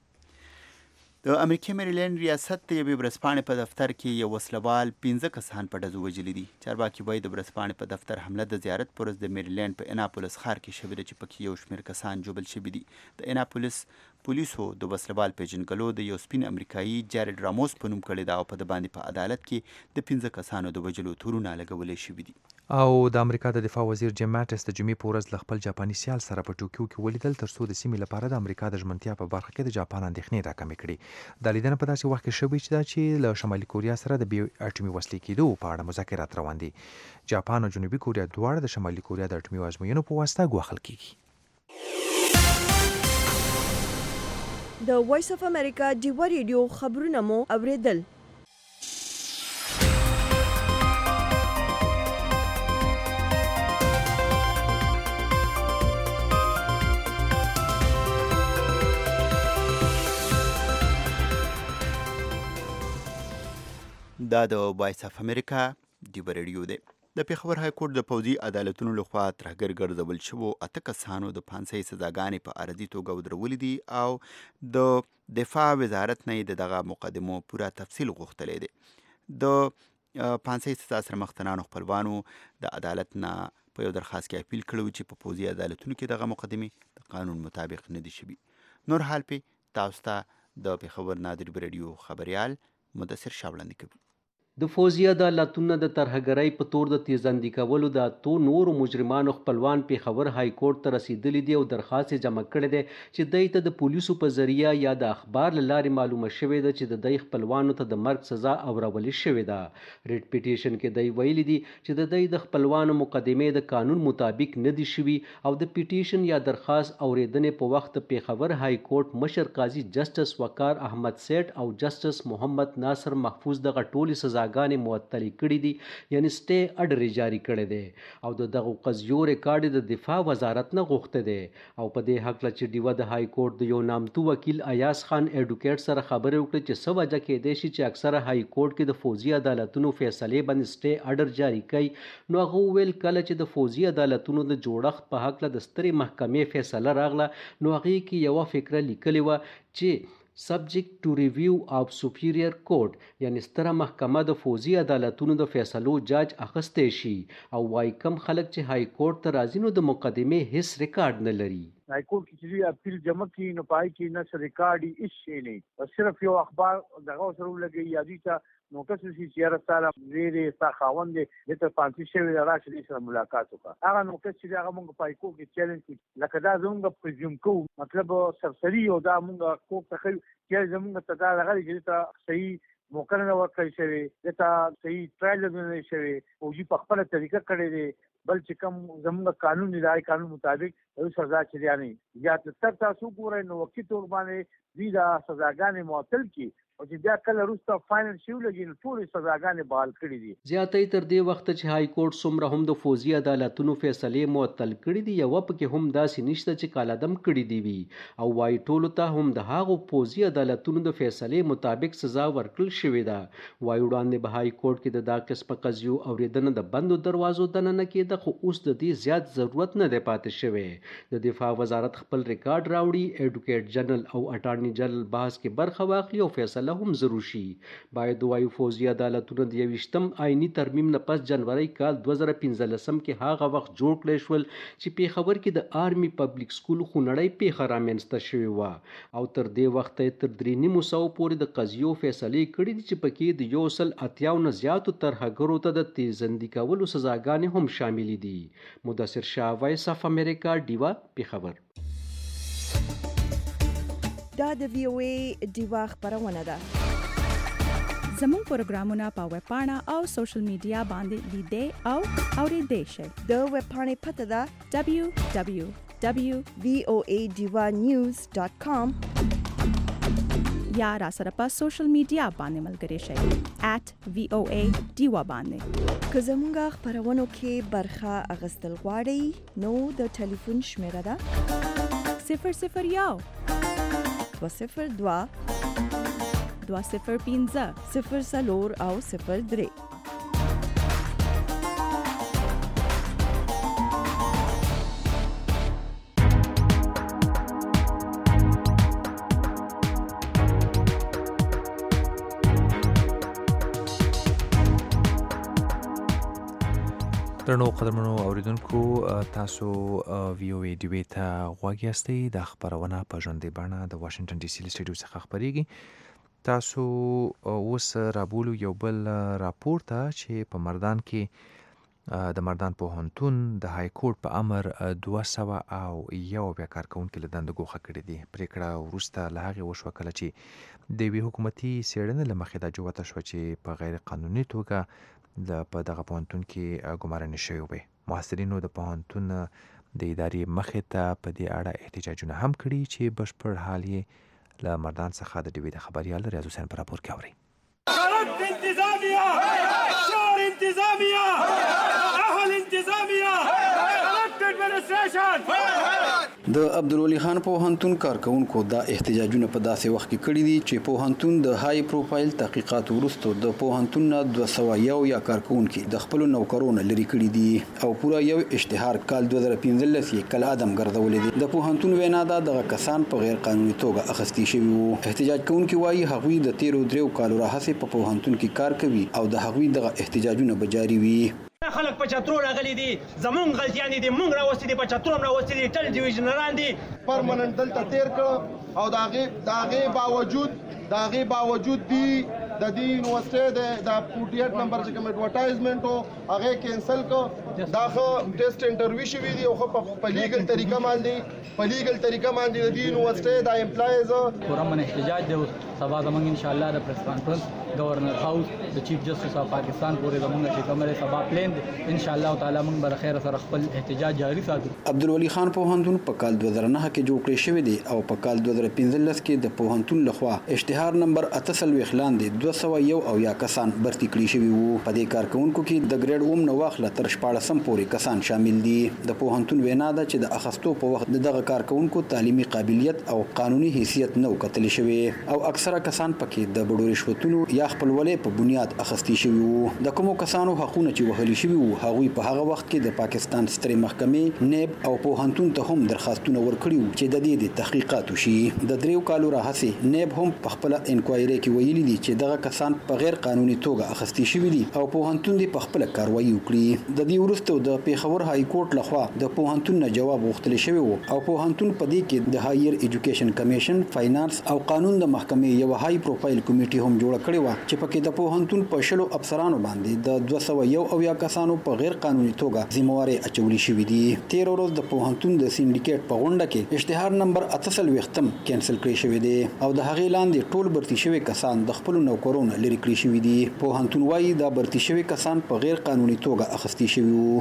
د امریکې میریلینډ ریاست د یوې ورځپاڼې په دفتر کې یو وسلوال پنځه کسان په ډزو وژلي دي. چارواکي وایي د ورځپاڼې په دفتر حمله د زیارت پر ورځ د میریلینډ په اناپولس ښار کې شوې ده چې پکې یو شمېر کسان ژوبل شوي دي. د اناپولس پولیسو د وسلوال پیژنګلو د یو سپین امریکایي جارډ راموس په نوم کړی ده او په د باندې په عدالت کې د پنځه کسانو د وژلو تورونه لګولی شوي دي. او د امریکا د دفاع وزیر جیم ماټس د جمعې په ورځ له خپل جاپاني سیال سره په ټوکیو کې ولیدل ترڅو د سیمې لپاره د امریکا د ژمنتیا په برخه کې د جاپان اندېښنې راکمې کړي. دا لیدنه په داسې وخت کې شوې چې دا چې له شمالي کوریا سره د بي اټومي وسلې کېدو په اړه مذاکرات روان دي. جاپان او جنوبي کوریا دواړه د شمالي کوریا د اټومي ازموینو په واسطه ګواښل کېږي. د وایس اف امریکا ډیوا ریډیو خبرونه مو اوریدل. دا د وایس اف امریکا ډیوا ریډیو دی. د پیښور های کورټ د پوځي عدالتونو لخوا ترهګر ګرځول شوو اته کسانو د پانسۍ سزاګانې په عرضي توګه ودرولې دي او د دفاع وزارت نه د دغه مقدمو پوره تفصیل غوښتلی دی. د پانسۍ سزا سره مخ خپلوانو د عدالت نه په یو درخواست کې اپیل کړی چې په پوځي عدالتونو کې دغه مقدمې د قانون مطابق نه دي شوي. نور حال پې تاسو ته د پیښور نه د ډیوا ریډیو خبریال مدثر شاه وړاندې کوي. د فوزي عدالتونو د ترهګرۍ په تور د تیزاندي کولو د اتو نورو مجرمانو خپلوان پیښور های کورټ ته رسیدلی دی او درخواست جمع کړی دی چې دوی ته د پولیسو په ذریعه یا د اخبار له لارې معلومه شوې ده چې د دوی خپلوانو ته د مرګ سزا اورولې شوې ده. ریټ پیټیشن کې دوی ویلي دي چې د دوی د خپلوانو مقدمې د قانون مطابق نه دي شوي او د پیټیشن یا درخواست اوریدنې په وخت د پیښور های کورټ مشر قاضي جسټس وقار احمد سیټ او جسټس محمد ناصر محفوظ دغه ټولې سزا ګانې معطلې کړي دي، یعنی سټې اډر جاری کړی دی او د دغه قضیو ریکارډ د دفاع وزارت نه غوښته دی. او په دې حق چې ډیوا د های کورټ د یو نامتو وکیل ایاز خان ایډوکیټ سره خبرې وکړي چې څه وجه کېدای شي چې اکثره های کورټ کې د فوزي عدالتونو فیصلې باندې سټې اډر جاری کوي، نو هغه وویل کله چې د فوزي عدالتونو د جوړښت په حق له د سترې محکمې فیصله راغله نو هغې کې یوه فکره لیکلې وه چې subject to review of superior court، یعنی ستره محکمه د فوزي عدالتونو د فیصلو جاج اخستی شي او وايي کم خلک چې های کورټ ته راځي نو د مقدمې هیڅ ریکارډ نه لري. های کورټ کې چې اپیل جمع کړي نو پای کې نه ریکارډ یې هیڅ شی نه، صرف یو اخبار دغه سره ولګي یا دې ته نوټس شي چې یاره تعالی ډېرې ستا خاوند دی دې ته پانسي شوی دی راشي دې سره ملاقات وکړه. هغه نوټس چې هغه موږ په های کورټ کې چیلنج کړي لکه دا زموږ پریزیوم کوو، مطلب سرسري او دا موږ کوټ ته ښیو چې زموږ ته دا لغړي چې ته صحیح موقع نه ورکړی شوی، دې ته صحیح ټرایل نه شوی، فوجي په خپله طریقه کړی دی، بل چې کوم زموږ قانون دی دا قانون مطابق یو سزا چې دی نه یا تر تاسو ګورئ نو وکیل تور باندې دې دا سزاګانې معطل کړي او چې بیا کله وروسته فاینل شي ولګي نو ټولې سزاګانې بحال کړي دي. زیاتې تر دې وخته چې های کورټ څومره هم د فوزي عدالتونو فیصلې معطل کړي دي یوه پکې هم داسې نشته چې کالعدم کړي دي وي او وایي ټولو ته هم د هغو فوزي عدالتونو د فیصلې مطابق سزا ورکړل شوې ده. وایي وړاندې به های کورټ کې د دا قسمه قضیو اورېدنه د بندو دروازو دننه کېده خو اوس د دې زیات ضرورت نه دی پاتې شوی. د دفاع وزارت خپل ریکارډ راوړي، ایډوکیټ جنرال او اټارني جنرال بحث کې برخه واخلي او فیصله هم ضرور شي. باید وایو فوزي عدالتونه د یویشتم آئینی ترمیم نه پس جنوري کال دوه زره پنځلسم کې هغه وخت جوړ کړی شول چې پیښور کې د آرمي پبلک سکول خونړۍ پیښه رامنځته شوې وه او تر دې وخته تر درې نیمو سوو پورې د قضیو فیصلې کړي دي چې پکې د یو سل اتیاو نه زیاتو ترهګرو ته د تیزندي کولو سزاګانې هم شاملې دي. مدثر شاه، وایس اف امریکا، ډیوا، پیښور. دا د وی او ای ډیوا خبرونه ده. زموږ پروګرامونه په ویب پاڼه او سوشل میډیا باندې لیدې او اورېدې شئ. د ویب پاڼې پته ده دبلیو دبلیو دبلیو ډاٹ وی او ای ډیوا نیوز ډاٹ کام یا را سره په سوشل میډیا باندې ملګري شئ ایٹ وی او ای ډیوا باندې. که زموږ خبرونو کې برخه اخیستل غواړئ نو د ټلیفون شمیره ده صفر صفر یو دوه صفر دوه دوه صفر پنځه صفر څلور او صفر درې. درنو قدرمنو اوریدونکو، تاسو وی او ای ډیوی ته غوږ یاستئ. دا خبرونه په ژوندۍ بڼه د واشنګټن ډي سي له سټډیو څخه خپرېږي. تاسو اوس رابولو یو بل راپور ته چې په مردان کې د مردان پوهنتون د های کورټ په امر دوه سوه او یو بیا کارکونکي له دندې ګوښه کړي دي. پریکړه وروسته له هغې وشوه کله چې د یوې حکومتي څېړنې له مخې دا جوته شوه چې په غیر قانوني توګه د په دغه پوهنتون کې ګمارنې شوې وې. محصلینو د پوهنتون د ادارې مخې ته په دې اړه احتجاجونه هم کړي چې بشپړ حال یې له مردان څخه د ډي وي د خبریال ریاض حسین په راپور کې اورئ. غلط انتظامیه، شور انتظامیه، اهل انتظامیه، غلط ایڈمنسټریشن. د عبدالولي خان پوهنتون کارکونکو دا احتجاجونه په داسې وخت کې کړي دي چې پوهنتون د های پروفایل تحقیقات وروسته د پوهنتون نه دوه سوه یو یا کارکونکي د خپلو نوکرونو لرې کړي دي او پوره یو اشتهار کال دوه زره پنځلس یې کل عدم ګرځولی دی. د پوهنتون وینا ده دغه کسان په غیر قانوني توګه اخیستي شوي وو. احتجاج کوونکي وایي هغوی د تیرو دریو کالو راهیسې په پوهنتون کې کار کوي او د هغوی دغه احتجاجونه به جاري وي. خلک په چترو راغلي دي، زمونږ غلطیانې دي، مونږ راوستي دي، په چترو هم راوستي دي، ټل ډیویژنران دي. پرمننټ دلته تیر کړ او د هغې باوجود د هغې باوجود دی د دې یونیورسټۍ د فورټي ایټ نمبر چې کوم ایډورټایزمنټ و هغې کینسل کړ. دا ښه ټیسټ انټرویو شوي دي او ښه په لیګل طریقه باندې په لیګل طریقه باندې د دې یونیورسټۍ د امپلایز پرمن احتجاج دی. سبا زمونږ انشاءالله د پریس کانفرنس گورنر هاوس د چیف جسټس اف پاکستان پورې زمونږ چې کوم دی سبا پلان دی انشاءالله تعالی موږ به خیر سره خپل احتجاج جاری ساتو. عبدالولي خان پوهنتون په کال دوه زره نهه کې جوړ کړی شوی دی او په کال دوه زره پنځلس کې د پوهنتون لخوا اشتهار نمبر اته څلوېښت لاندې دوه سوه یو او یا کسان برتي کړي شوي وو. په دې کارکونکو کې د ګریډ اوم نه واخله تر شپاړسم پورې کسان شامل دي. د پوهنتون وینا ده چې د اخیستو په وخت د دغه کارکونکو تعلیمي قابلیت او قانوني حیثیت نه و کتلی شوی او اکثره کسان پکې د بډو رشوتونو یا خپلولۍ په بنیاد اخیستي شوي وو. د کومو کسانو حقونه چې وهلي شوي وو هغوی په هغه وخت کې د پاکستان سترې محکمې نیب او پوهنتون ته هم درخواستونه ورکړي وو چې د دې د تحقیقات وشي. د دریو کالو راهیسې نیب هم په خپله انکوایري کې ویلي دي چې دغه کسان په غیر قانوني توګه اخیستي شوي دي او پوهنتون دې په خپله کاروایي وکړي. د دې وروسته د پیښور های کورټ لخوا د پوهنتون نه جواب غوښتل شوی وو او پوهنتون په دې کې د هایر ایجوکیشن کمیشن، فاینانس او قانون د محکمې یو های پروفایل کمیټي هم جوړه کړې وه چې پکې د پوهنتون په شلو افسرانو باندې د دوه سوه یو اویا کسانو په غیر قانوني توګه ذمہوارۍ اچولې شوې دي. تېره ورځ د پوهنتون د سینډیکیټ په غونډه کې اشتهار نمبر اته څلوېښتم کینسل کړی شوی دی او د هغې لاندې ټول برتي شوي کسان د خپلو نوکرونو لرې کړي شوي دي. پوهنتون وایي دا برتي شوي کسان په غیر قانوني توګه اخیستي شوي وو.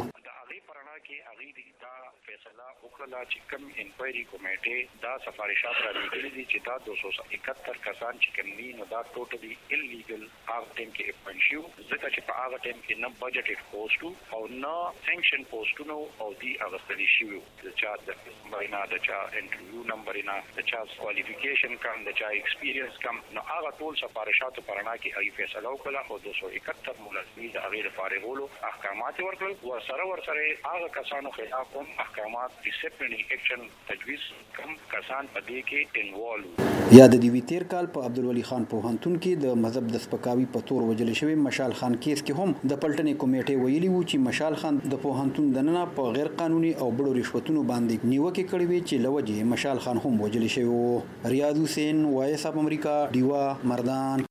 چې کوم انکوایري کمیټې دا سفارشات را لېږلي دي چې دا دوه سوه اکهتر کسان چې کوم دي نو دا ټوټلي انلیګل هغه ټایم کې اپوینټ شو ځکه چې په هغه ټایم کې نه بجټډ پوسټ او نه سینکشن پوسټونه او دی اغستلی شوي د چا د نمبر نه د چا انټرویو نمبر نه د چا کوالیفیکیشن کم د چا ایکسپیرینس کم نو هغه ټول سفارشاتو په رڼا کې هغې فیصله وکړه او دوه سوه اکهتر ملزمین د هغې د فارغولو احکامات یې ورکړل. ورسره ورسره هغه کسانو خلاف هم احکامات ډسپلین اکشن تجویز کم کسان په دې کې انوالو. یا د دې وی تیر کال په عبدالولي خان پوهنتون کې د مذهب د سپکاوي په تور وجل شوی مشال خان کیس کې هم د پلټنې کمیټې ویلي وو چې مشال خان د پوهنتون دننه په غیر قانوني او بډو رشوتونو باندې نیوکې کړې وې چې لوجه مشال خان هم وجل شوی وو. ریاض حسین، وایس اف امریکا، ډیوا، مردان.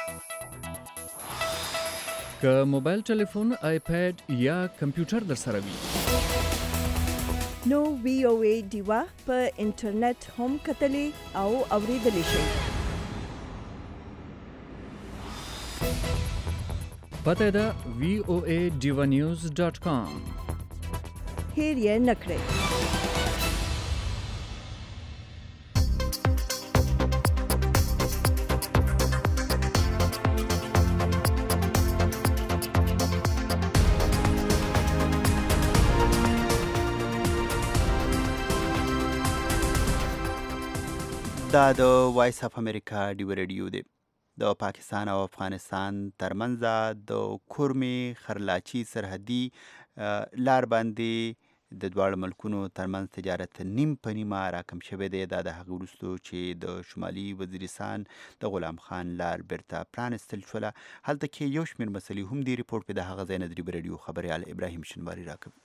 که موبایل ټلیفون، آیپیډ یا کمپیوټر در سره وي نو وی او ای ډیوا په انټرنیټ هم کتلی او اوریدلی شئ. پته ده وی او ای ډیوا نیوز ډاٹ کام. هیر یې نه کړئ. دا د وایس اف امریکا ډیو ریډیو دی. د پاکستان او افغانستان ترمنځ د کورمې خرلاچي سرحدي لار باندې د دواړو ملکونو ترمنځ تجارت نیم په نیمه راکم شوی دی. دا د هغې وروستو چې د شمالي وزیرستان د غلام خان لار بیرته پرانستل شوله. هلته کې یو شمېر مسلې هم دي. ریپورټ په د هغه ځای نه د ډیو ریډیو خبریال ابراهیم شنواري راکوي.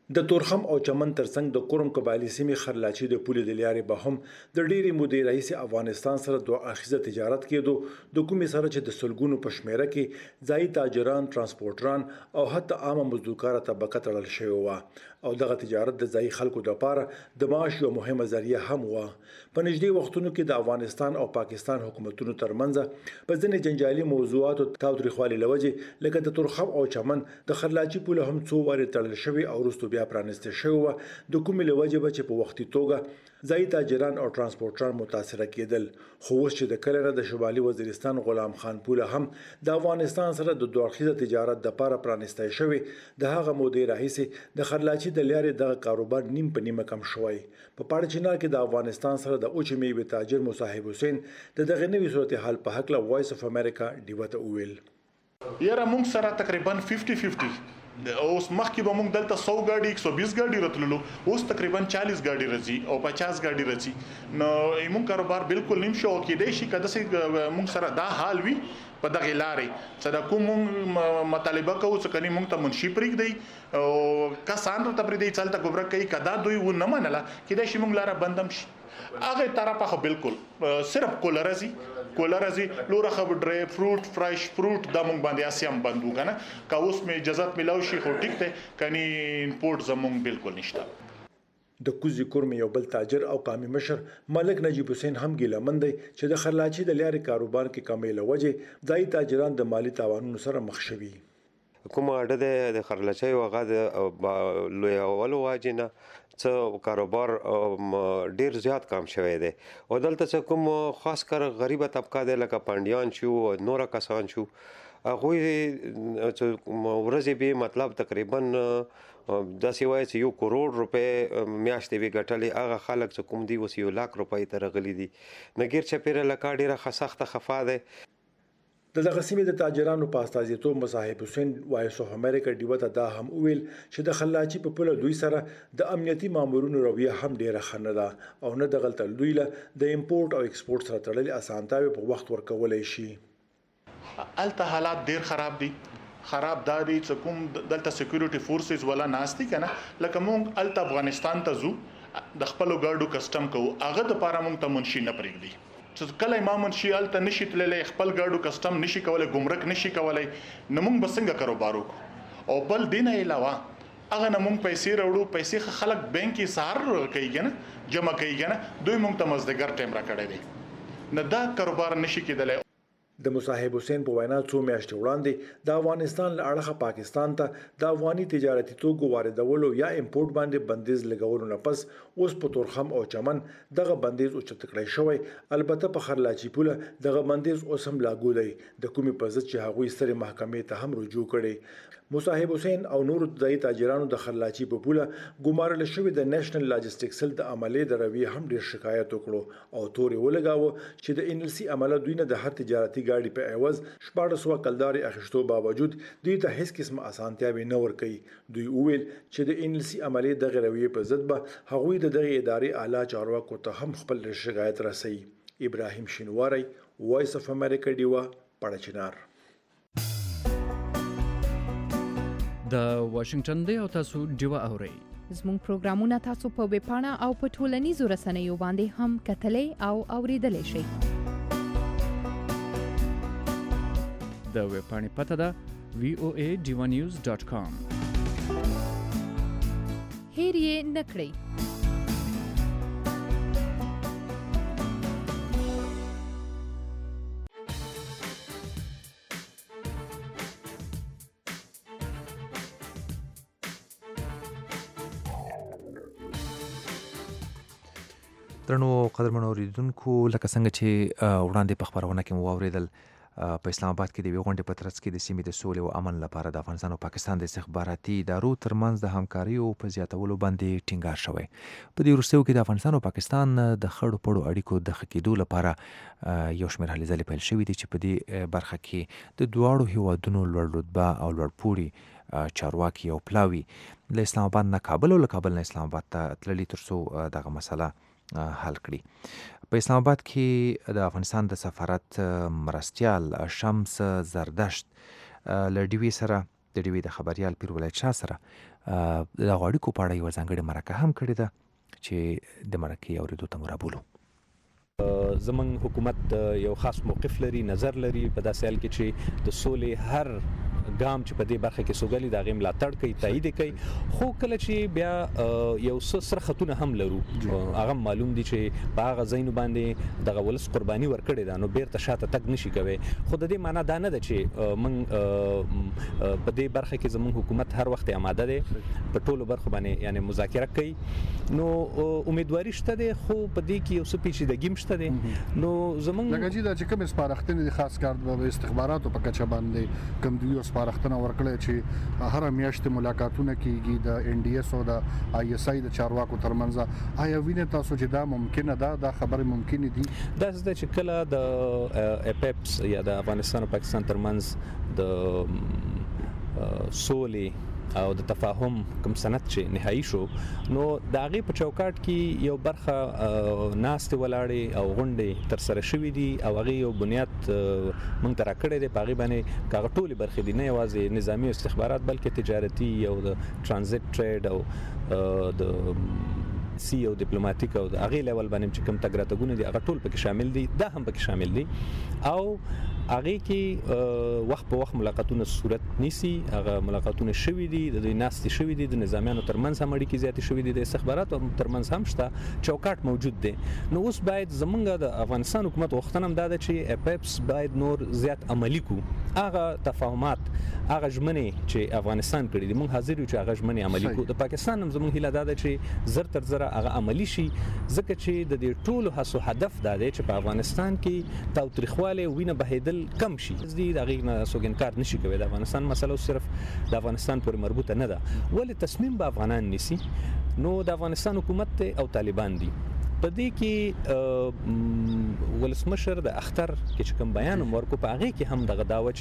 د تورخم او چمن ترڅنګ د کورم قبایلی سیمې خرلاچي د پولې د لارې به هم د ډېرې مودې راهیسې افغانستان سره دوه اړخیزه تجارت کېدو، د کومې سره چې د سلګونو په شمېره کې ځایي تاجران، ترانسپورټران او حتی عامه مزدورکاره طبقه تړل شوې وه او دغه تجارت د ځایي خلکو لپاره د معاش یوه مهمه ذریعه هم وه. په نږدې وختونو کې د افغانستان او پاکستان حکومتونو ترمنځ په ځینې جنجالي موضوعاتو تاوتریخوالي له وجې لکه د تورخم او چمن د خرلاچي پوله هم څو وارې تړل شوې او وروسته بیا پرانیسته شوې وه، د کومې له وجې به چې په وختي توګه ځایي تاجران او ترانسپورټران متاثره کېدل. خو اوس چې د کله نه د شمالي وزیرستان غلام خان پوله هم د افغانستان سره د دوه اړخیزه تجارت دپاره پرانیستی شوې، د هغه مودې راهیسې د خرلاچي د لارې دغه کاروبار نیم په نیمه کم شوی. په پاړه چنار کې د افغانستان سره د اوچې میوې تاجر مصاحب حسین د دغه نوي صورتحال په هکله وایس اف امریکا ډیوه ته وویل: یاره موږ سره تقریبا ففټي ففټي اوس مخکې به موږ دلته سو ګاډي ایک سو بیس ګاډي راتللو، اوس تقریبا چالیس ګاډي راځي او پچاس ګاډي راځي. نو موږ کاروبار بالکل نیم شو کېدای شي که داسې موږ سره دا حال وي په دغې لارې څه د کوم موږ مطالبه کوو څه کني موږ ته منشي پرېږدئ او کسان راته پرېږدئ څلته ګبره کوي که دا دوی ونه منله کېدای شي موږ لاره بند هم شي. هغې طرفه خو بالکل صرف کوله راځي کوله راځي لوره خو ډرای فروټ فرایش فروټ دا موږ باندې اسې هم بند وو که نه، که اوس مې اجازت میلاو شي خو ټیک دی، کني انپورټ زموږ بالکل نشته. د کوزي کورمې یو بل تاجر او قامي مشر ملک نجیب حسین هم ګیلهمن دی چې د خرلاچي د لارې کاروبار کې کمۍ له وجې ځایي تاجران د مالي تاوانونو سره مخ شوي. کومه اډه د خرلاچۍ هغه د لویولو واجې نه څه کاروبار ډیر زیات کم شوی دی او دلته څه کوم خاص کر غریبه طبقه دی لکه پانډیان شو او نور کسان شو، هغوی ورځې به مطلب تقریبا داسې وایي چې یو کروڑ روپۍ میاشتې به ګټلې، هغه خلک چې کوم دي اوس یو لاک روپۍ ته رغلي دي. نګیر چاپېره لکه ډېره سخته خفا دی. د دغه سیمې د تاجرانو په استازیتوب مصاحب حسین وایس اف امریکا ډیوه ته دا هم وویل چې د خرلاچي په پوله دوی سره د امنیتي مامورینو رویه هم ډیره ښه نه ده او نه دغلته دوی له د امپورټ او ایکسپورټ سره تړلې اسانتیاوې په وخت ورکولی شي. هلته حالات ډیر خراب دي، خراب دا دی چې کوم دلته سکیورټي فورسز ولا ناست دي که نه، لکه موږ هلته افغانستان ته ځو د خپلو ګاډو کسټم کوو، هغه دپاره موږ ته منشي نه پرېږدي چې کله ما منشي هلته نشي تللی، خپل ګاډو کسټم نشي کولی، ګمرک نشي کولی، نو موږ به څنګه کاروبار وکړو. او بل دې نه علاوه هغه نه موږ پیسې راوړو، پیسې خلک بینک کې سهار کوي که نه جمع کوي که نه، دوی موږ ته مازدیګر ټایم راکړی دی، نه دا کاروبار نشي کېدلی. د مصاحب حسین په وینا څو میاشتې وړاندې د افغانستان له اړخه پاکستان ته د افغاني تجارتي توکو واردولو یا امپورټ باندې بندیز لګولو نه پس اوس په تورخم او چمن دغه بندیز اوچت کړی شوی. البته په خرلاچي پوله دغه بندیز اوس هم لاګو دی، د کومې په ضد چې هغوی سترې محکمې ته هم رجوع کړی. مصاحب حسین او نورو ځایي تاجرانو د خرلاچي په پوله ګمارل شوي د نیشنل لاجسټیک سیل د عملې د رویې هم ډېر شکایت وکړو او تورې ولګاوه چې د ان ال سي عمله دوی نه د هر تجارتي ګاډي په عوض شپاړس سوه کلدارې اخیستو باوجود دوی ته هیڅ قسمه اسانتیاوې نه ورکوي. دوی وویل چې د ان ال سي عملې دغې رویې په ضد به هغوی د دغې ادارې اعلی چارواکو ته هم خپل شکایت رسوي. ابراهیم شینواری، وایس اف امریکا ډیوه، پاړه چنار. د واشنگټن دی او تاسو ډیوه اورئ. زموږ پروګرامونه تاسو په ویب پاڼه او په ټولنیزو رسنیو باندې هم کتلی او اوریدلی شئ. د ویب پاڼې پته ده وی او ای ډیوه نیوز ډاټ کام. هیر یې نه کړئ. درنو قدرمنو اوریدونکو، لکه څنګه چې وړاندې په خپرونه کې مو واورېدل، په اسلام آباد کې د یوې غونډې په ترڅ کې د سیمې د سولې او امن لپاره د افغانستان او پاکستان د استخباراتي ادارو ترمنځ د همکاریو په زیاتولو باندې ټینګار شوی. په دې وروستیو کې د افغانستان او پاکستان د خړو پړو اړیکو د ښه کېدو لپاره یو شمېر هلې ځلې پیل شوي دي چې په دې برخه کې د دواړو هیوادونو لوړ رتبه او لوړپوړي چارواکي او پلاوي له اسلام آباد نه کابل او له کابل نه اسلام آباد ته تللي تر څو دغه مسله حل کړي. په اسلام آباد کې د افغانستان د سفارت مرستیال شمس زردشت له ډیوې سره د ډیوې د خبریال پیر ولایت شاه سره د غوړیکو په اړه یو ځانګړي مرکه هم کړې ده چې د مرکې اوریدو ته مرابولو. زمون حکومت یو خاص موقف لري، نظر لري په داسې حال کې چې د سولې هر ګام چې په دې برخه کې سوګلي دا غیم ملاتړ کوي، تایید کوي. خو کله چې بیا یو سره خطونه هم لرو، هغه معلوم دي چې په هغه ځایونو باندې د ولس قرباني ورکړي ده، نو بیرته شاته تک نشي کوي. خو د دې معنی دا نه ده چې من په دې برخه کې زمون حکومت هر وخت آماده ده په ټولو برخو باندې یعنی مذاکره کوي. نو امیدواري شته ده، خو په دې کې یو څه پیچیدګي شته ده. نو زمون لکه چې دا چې کوم سپارښتنې خاص کار د استخباراتو په کچه باندې کوم دی سپارښتنه ورکړي چې هر میاشت ملاقاتونه کیږي د ان ډي اس او د آی اس آی د چارواکو ترمنځ. آیا ویني تاسو چې دا ممکنه ده، دا خبره ممکنه دي؟ دا چې کله د اپیپس یا د افغانستان او پاکستان ترمنځ د سولې او د تفاهم کوم سند چې نهایی شو، نو د هغه په چوکاټ کې یو برخه ناست ولاړې او غونډې تر سره شوې دي او هغه یو بنیاد مونږ تر کړې ده. په هغه باندې کاغه ټولې برخې دي، نه یوازې نظامی او استخبارات بلکې تجارتي او د ترانزیت ټریډ او د سی او ډیپلوماټیک او د هغه لیول باندې چې کوم تګراتګونه دي هغه ټول پکې شامل دي، دا هم پکې شامل دي. او هغه کې وخت په وخت ملاقاتونه صورت نیسي، هغه ملاقاتونه شوي دي، د دوی ناستې شوي دي، د نظامیانو ترمنځ هم اړیکې زیاتې شوي دي، د استخباراتو ترمنځ هم شته، چوکاټ موجود دی. نو اوس باید زمونږ د افغانستان حکومت غوښتنه هم دا ده چې اپیپس باید نور زیات عملی کو. هغه تفاهمات، هغه ژمنې چې افغانستان کړي دي، موږ حاضر یو چې هغه ژمنې عملی کو. د پاکستان هم زمونږ هیله دا ده چې زر تر زره هغه عملی شي، ځکه چې د دې ټولو هڅو هدف دا دی چې په افغانستان کې تاوتریخوالی وینه بهیدل کم شي. دې د هغې نه څوک انکار نشي کولی. د افغانستان مسله صرف د افغانستان پورې مربوطه نه ده. ولې تصمیم به افغانان نیسي؟ نو د افغانستان حکومت او طالبان دي. په دې کې ولسمشر د اختر کې چې کوم بیان ورکو، په هغې کې هم دغه دعوه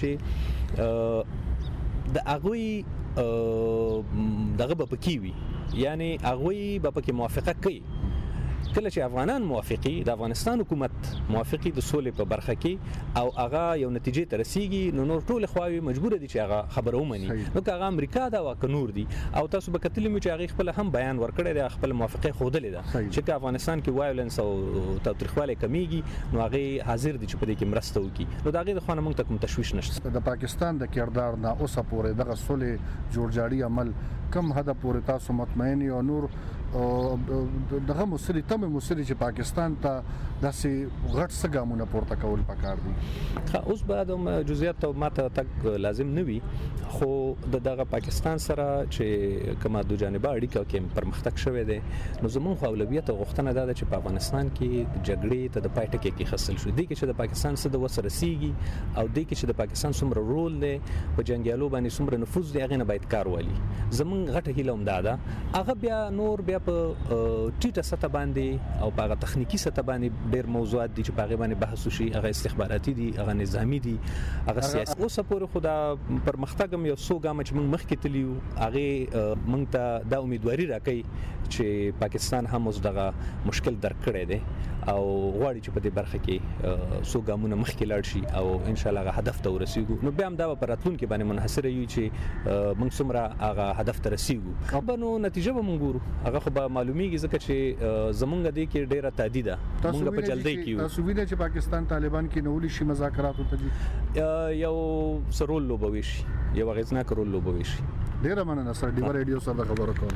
چې د هغوی دغه به پکې وي، یعنی هغوی به پکې موافقه کوي. کله چې افغانان موافقي، د افغانستان حکومت موافقي د سولې په برخه کې او هغه یو نتیجې ته رسیږي، نو نور ټول خواوې مجبور دي چې هغه خبره ومني. نو که هغه امریکا دا او که نور دي، او تاسو به کتلی مو چې هغه خپل هم بیان ورکړی دی، خپل موافقه خوده ده چې که افغانستان کې وایلنس او تاوتریخوالی کمیږي، نو هغه حاضر دي چې په دې کې مرسته وکړي. نو دا هغه د خوانه موږ ته کوم تشویش نشته. د پاکستان د کردار نه اوسه پورې دغه سولې جوړجاړي عمل کم حد پورې تاسو مطمئن یو؟ نور دغه مسری تم مسری چې پاکستان ته داسې غټ سګامونه پورته کول پکار دي. اوس بعد جزئیات ته ماته تک لازم نه وي، خو د دغه پاکستان سره چې کومه دوه جانبه اړیکه کې پرمختګ شوی دی، نو زموږ خو اولویت او غوښتنه دا ده چې په افغانستان کې جګړې ته د پای ټکی کې خسل شو. دې کې چې د پاکستان څه د وسره رسیږي او دې کې چې د پاکستان څومره رول دی په جنگیالو باندې، څومره نفوذ دی، هغه نه باید کار والی. زموږ غټه هیله هم دا ده، هغه بیا نور بیا په ټیټه سطح باندې او په هغه تخنیکی سطح باندې ډېر موضوعات دي چې په هغه باندې بحث وشي، هغه استخباراتي دي، هغه نظامی دي، هغه سیاسي. اوسه پورې خو دا پرمختګ هم یو څو ګامه چې موږ مخکې تللي یو، هغې موږ ته دا امیدواري راکوي چې پاکستان هم اوس دغه مشکل درک کړی دی او غواړي چې په دې برخه کې څو ګامونه مخکې لاړ شي او ان شاء الله هغه هدف ته ورسیږو. نو بیا هم دا په راتلونکي باندې منحصره وي چې موږ څومره هغه هدف ته رسیږو. به نو نتیجه به موږ ګورو، هغه خو به معلومیږي، ځکه چې زمونږ دې کې ډېره تعدي ده. موږ په جلدی کې یو. تاسو وینئ چې پاکستان طالبان کې نوولي شي مذاکراتو ته دي یو سرول لوبوي شي، یو اغیزناک رول لوبوي شي. ډېره مننه سر ډیوا ریډیو سره خبرو کوم.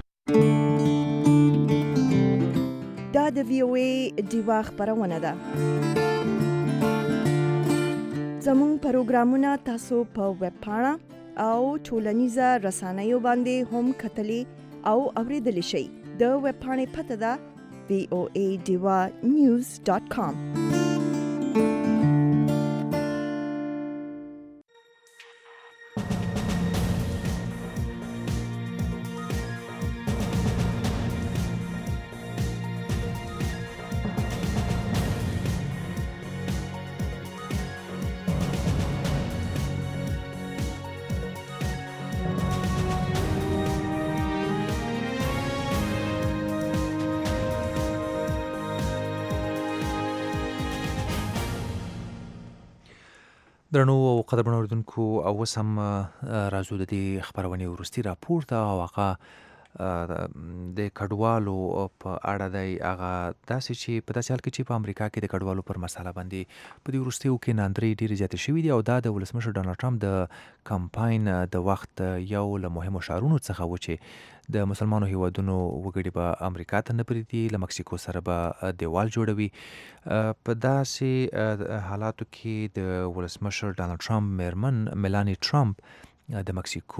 دا د وی او ای ډیوا خبرونه ده. زموږ پروګرامونه تاسو په ویب پاڼه او ټولنیزه رسنیو باندې هم کتلی او اوریدلی شئ. د ویب پاڼې پته ده وی او ای ډیوا نیوز ډاٹ کام. درنو او قدرمنو اوریدونکو او سم راځو د دې خبرونې ورستي راپور ته او هغه د کډوالو په اړه دی هغه داسې چې په داسې حال کې چې په امریکا کې د کډوالو پر مسله باندې په دې وروستیو کې ناندرۍ ډېرې زیاتې شوي دي او دا د ولسمشر ډانلډ ټرمپ د کمپاین د وخت یو له مهمو شعارونو څخه و چې د مسلمانو هیوادونو وګړي به امریکا ته نه پرېږدي، له مکسیکو سره به دیوال جوړوي. په داسې حالاتو کې د ولسمشر ډانلډ ټرمپ میرمن میلانی ټرمپ د مکسیکو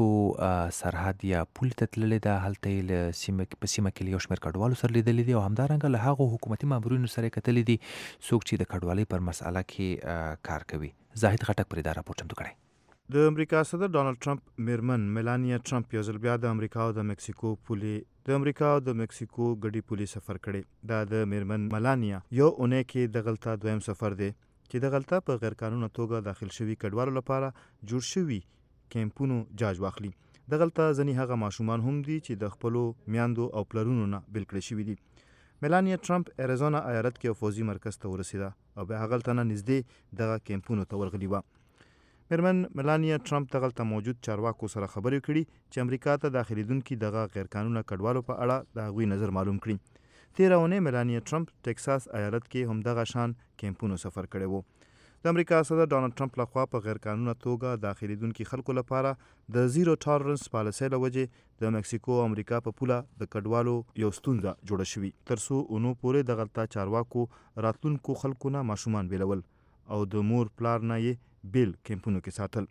سرحد یا پول ته تللې ده. هلته یې له سیمه په سیمه کې یو شمېر کډوالو سره لیدلي دي او همدارنګه له هغو حکومتي مامورینو سره یې کتلي دي څوک چې د کډوالۍ پر مسئله کې کار کوي. زاهد خټک پرې دا راپور چمتو کړی. د امریکا صدر ډانلډ ټرمپ میرمن میلانیا ټرمپ یو ځل بیا د امریکا او د مکسیکو پولې د امریکا او د مکسیکو ګډي پولې سفر کړی. دا د میرمن میلانیا یو اونۍ کې دغلته دویم سفر دی چې دغلته په غیر قانوني توګه داخل شوي کډوالو لپاره جوړ شوي کیمپونو جاج واخلي. دغلته ځنې هغه ماشومان هم دي چې د خپلو میاندو او پلرونو نه بیل کړي شوي دي. میلانیا ټرمپ اریزونا ایالت کې فوزي مرکز ته ورسېده او بیا هغلته نه نږدې دغه کیمپونو ته ورغلې وه. میرمن میلانیا ټرمپ دغلته موجود چارواکو سره خبرې کړي چې امریکا ته داخلېدونکي دغه غیر قانونه کډوالو په اړه د هغوی نظر معلوم کړي. تېره اونۍ میلانیا ټرمپ ټکساس ایالت کې همدغه شان کیمپونو سفر کړی و. د امریکا صدر ډانلډ ټرمپ لخوا په غیر قانونه توګه داخلېدونکي خلکو لپاره د زیرو ټالرنس پالیسۍ له وجې د مکسیکو او امریکا په پوله د کډوالو یو ستونزه جوړه شوي، تر څو اونو پورې دغلته چارواکو راتلونکو خلکو نه ماشومان بیلول او د مور پلار نه یې بیل کیمپونو کې ساتل.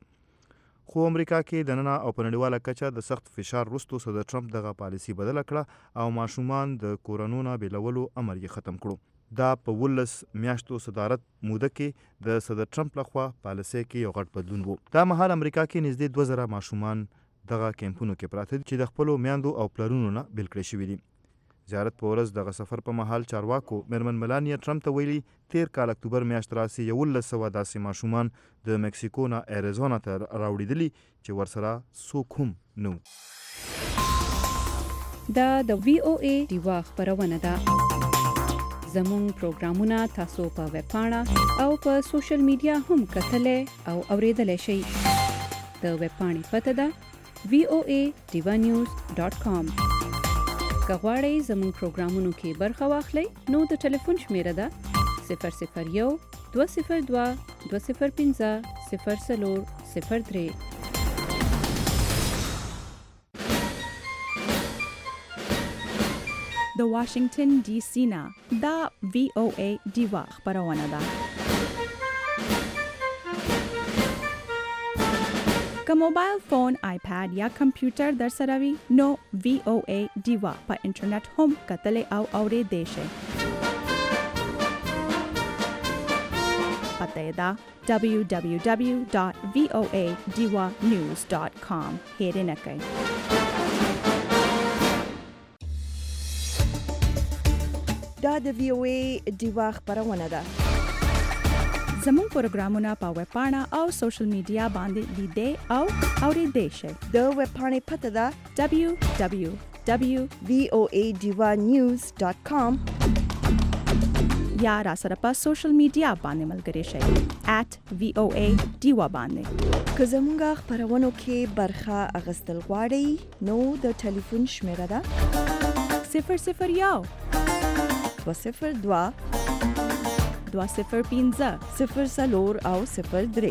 خو امریکا کې دننه او په نړیواله کچه د سخت فشار وروسته صدر ټرمپ دغه پالیسي بدله کړه او ماشومان د کورونو نه بیلولو امر یې ختم کړو. دا په ولس میاشتو صدارت موده کې د صدر ټرمپ لخوا پالیسۍ کې یو غټ بدلون و. دا مهال امریکا کې نږدې دوه زره ماشومان دغه کیمپونو کې پراته دي چې د خپلو میاندو او پلرونو نه بیل کړي شوي دي. زیارت په ورځ دغه سفر په مهال چارواکو میرمن میلانیا ټرمپ ته ویلي تیر کال اکتوبر میاشت راسي یولس سوه داسې ماشومان د مکسیکو نه اریزونا ته راوړېدلي چې ورسره څوک هم نه و. دا د وی او ای ډیوا خپرونه ده. زموږ پروګرامونه تاسو په ویب پاڼه او په سوشل میډیا هم کتلی او اوریدلی شئ. د ویب پاڼې پته ده وی او ای ډیوا نیوز ډاټ کام. که غواړئ زموږ پروګرامونو کې برخه واخلئ نو د ټلیفون شمیره ده صفر صفر یو دوه صفر دوه دوه صفر پنځه صفر څلور صفر درې. د واشنگټن ډي سي نه دا وی او ای ډیوا خبرونه ده. که موبایل فون، آیپاد یا کمپیوټر در سره وي نو وی او ای ډیوا په انټرنیټ هم کتلی او اورېدی شئ. پته یې ده دبلیو دبلیو دبلیو ډاټ وی او ای ډیوا نیوز ډاټ کام. هیرې نه کوئ. دا د وی او ای ډیوا خبرونه ده. زموږ پروګرامونه په ویب پاڼه او سوشل میډیا باندې لیدئ او اورېدی شئ. د ویب پاڼې پته ده دبلیو دبلیو دبلیو ډاټ وی او ای ډیوا نیوز ډاټ کام یا را سره په سوشل میډیا باندې ملګري شئ ایٹ وی او ای ډیوا باندې. که زموږ خبرونو کې برخه اخیستل غواړئ نو د ټلیفون شمیره ده صفر صفر یو دوه صفر دوه دوه صفر پنځه صفر څلور او صفر درې.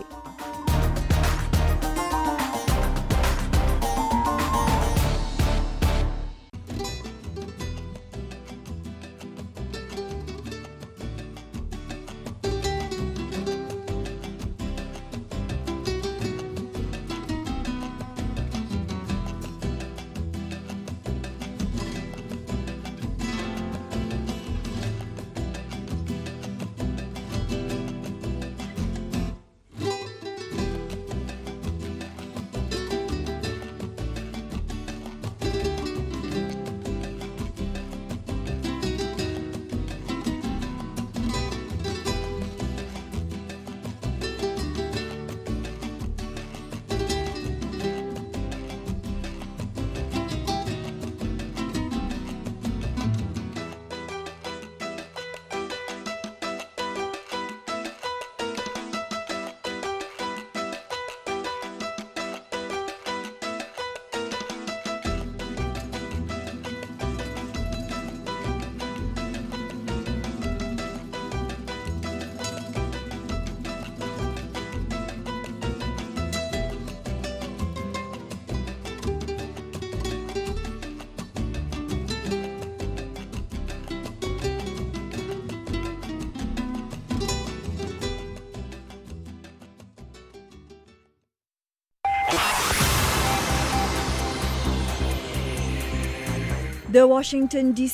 د واشنگټن ډي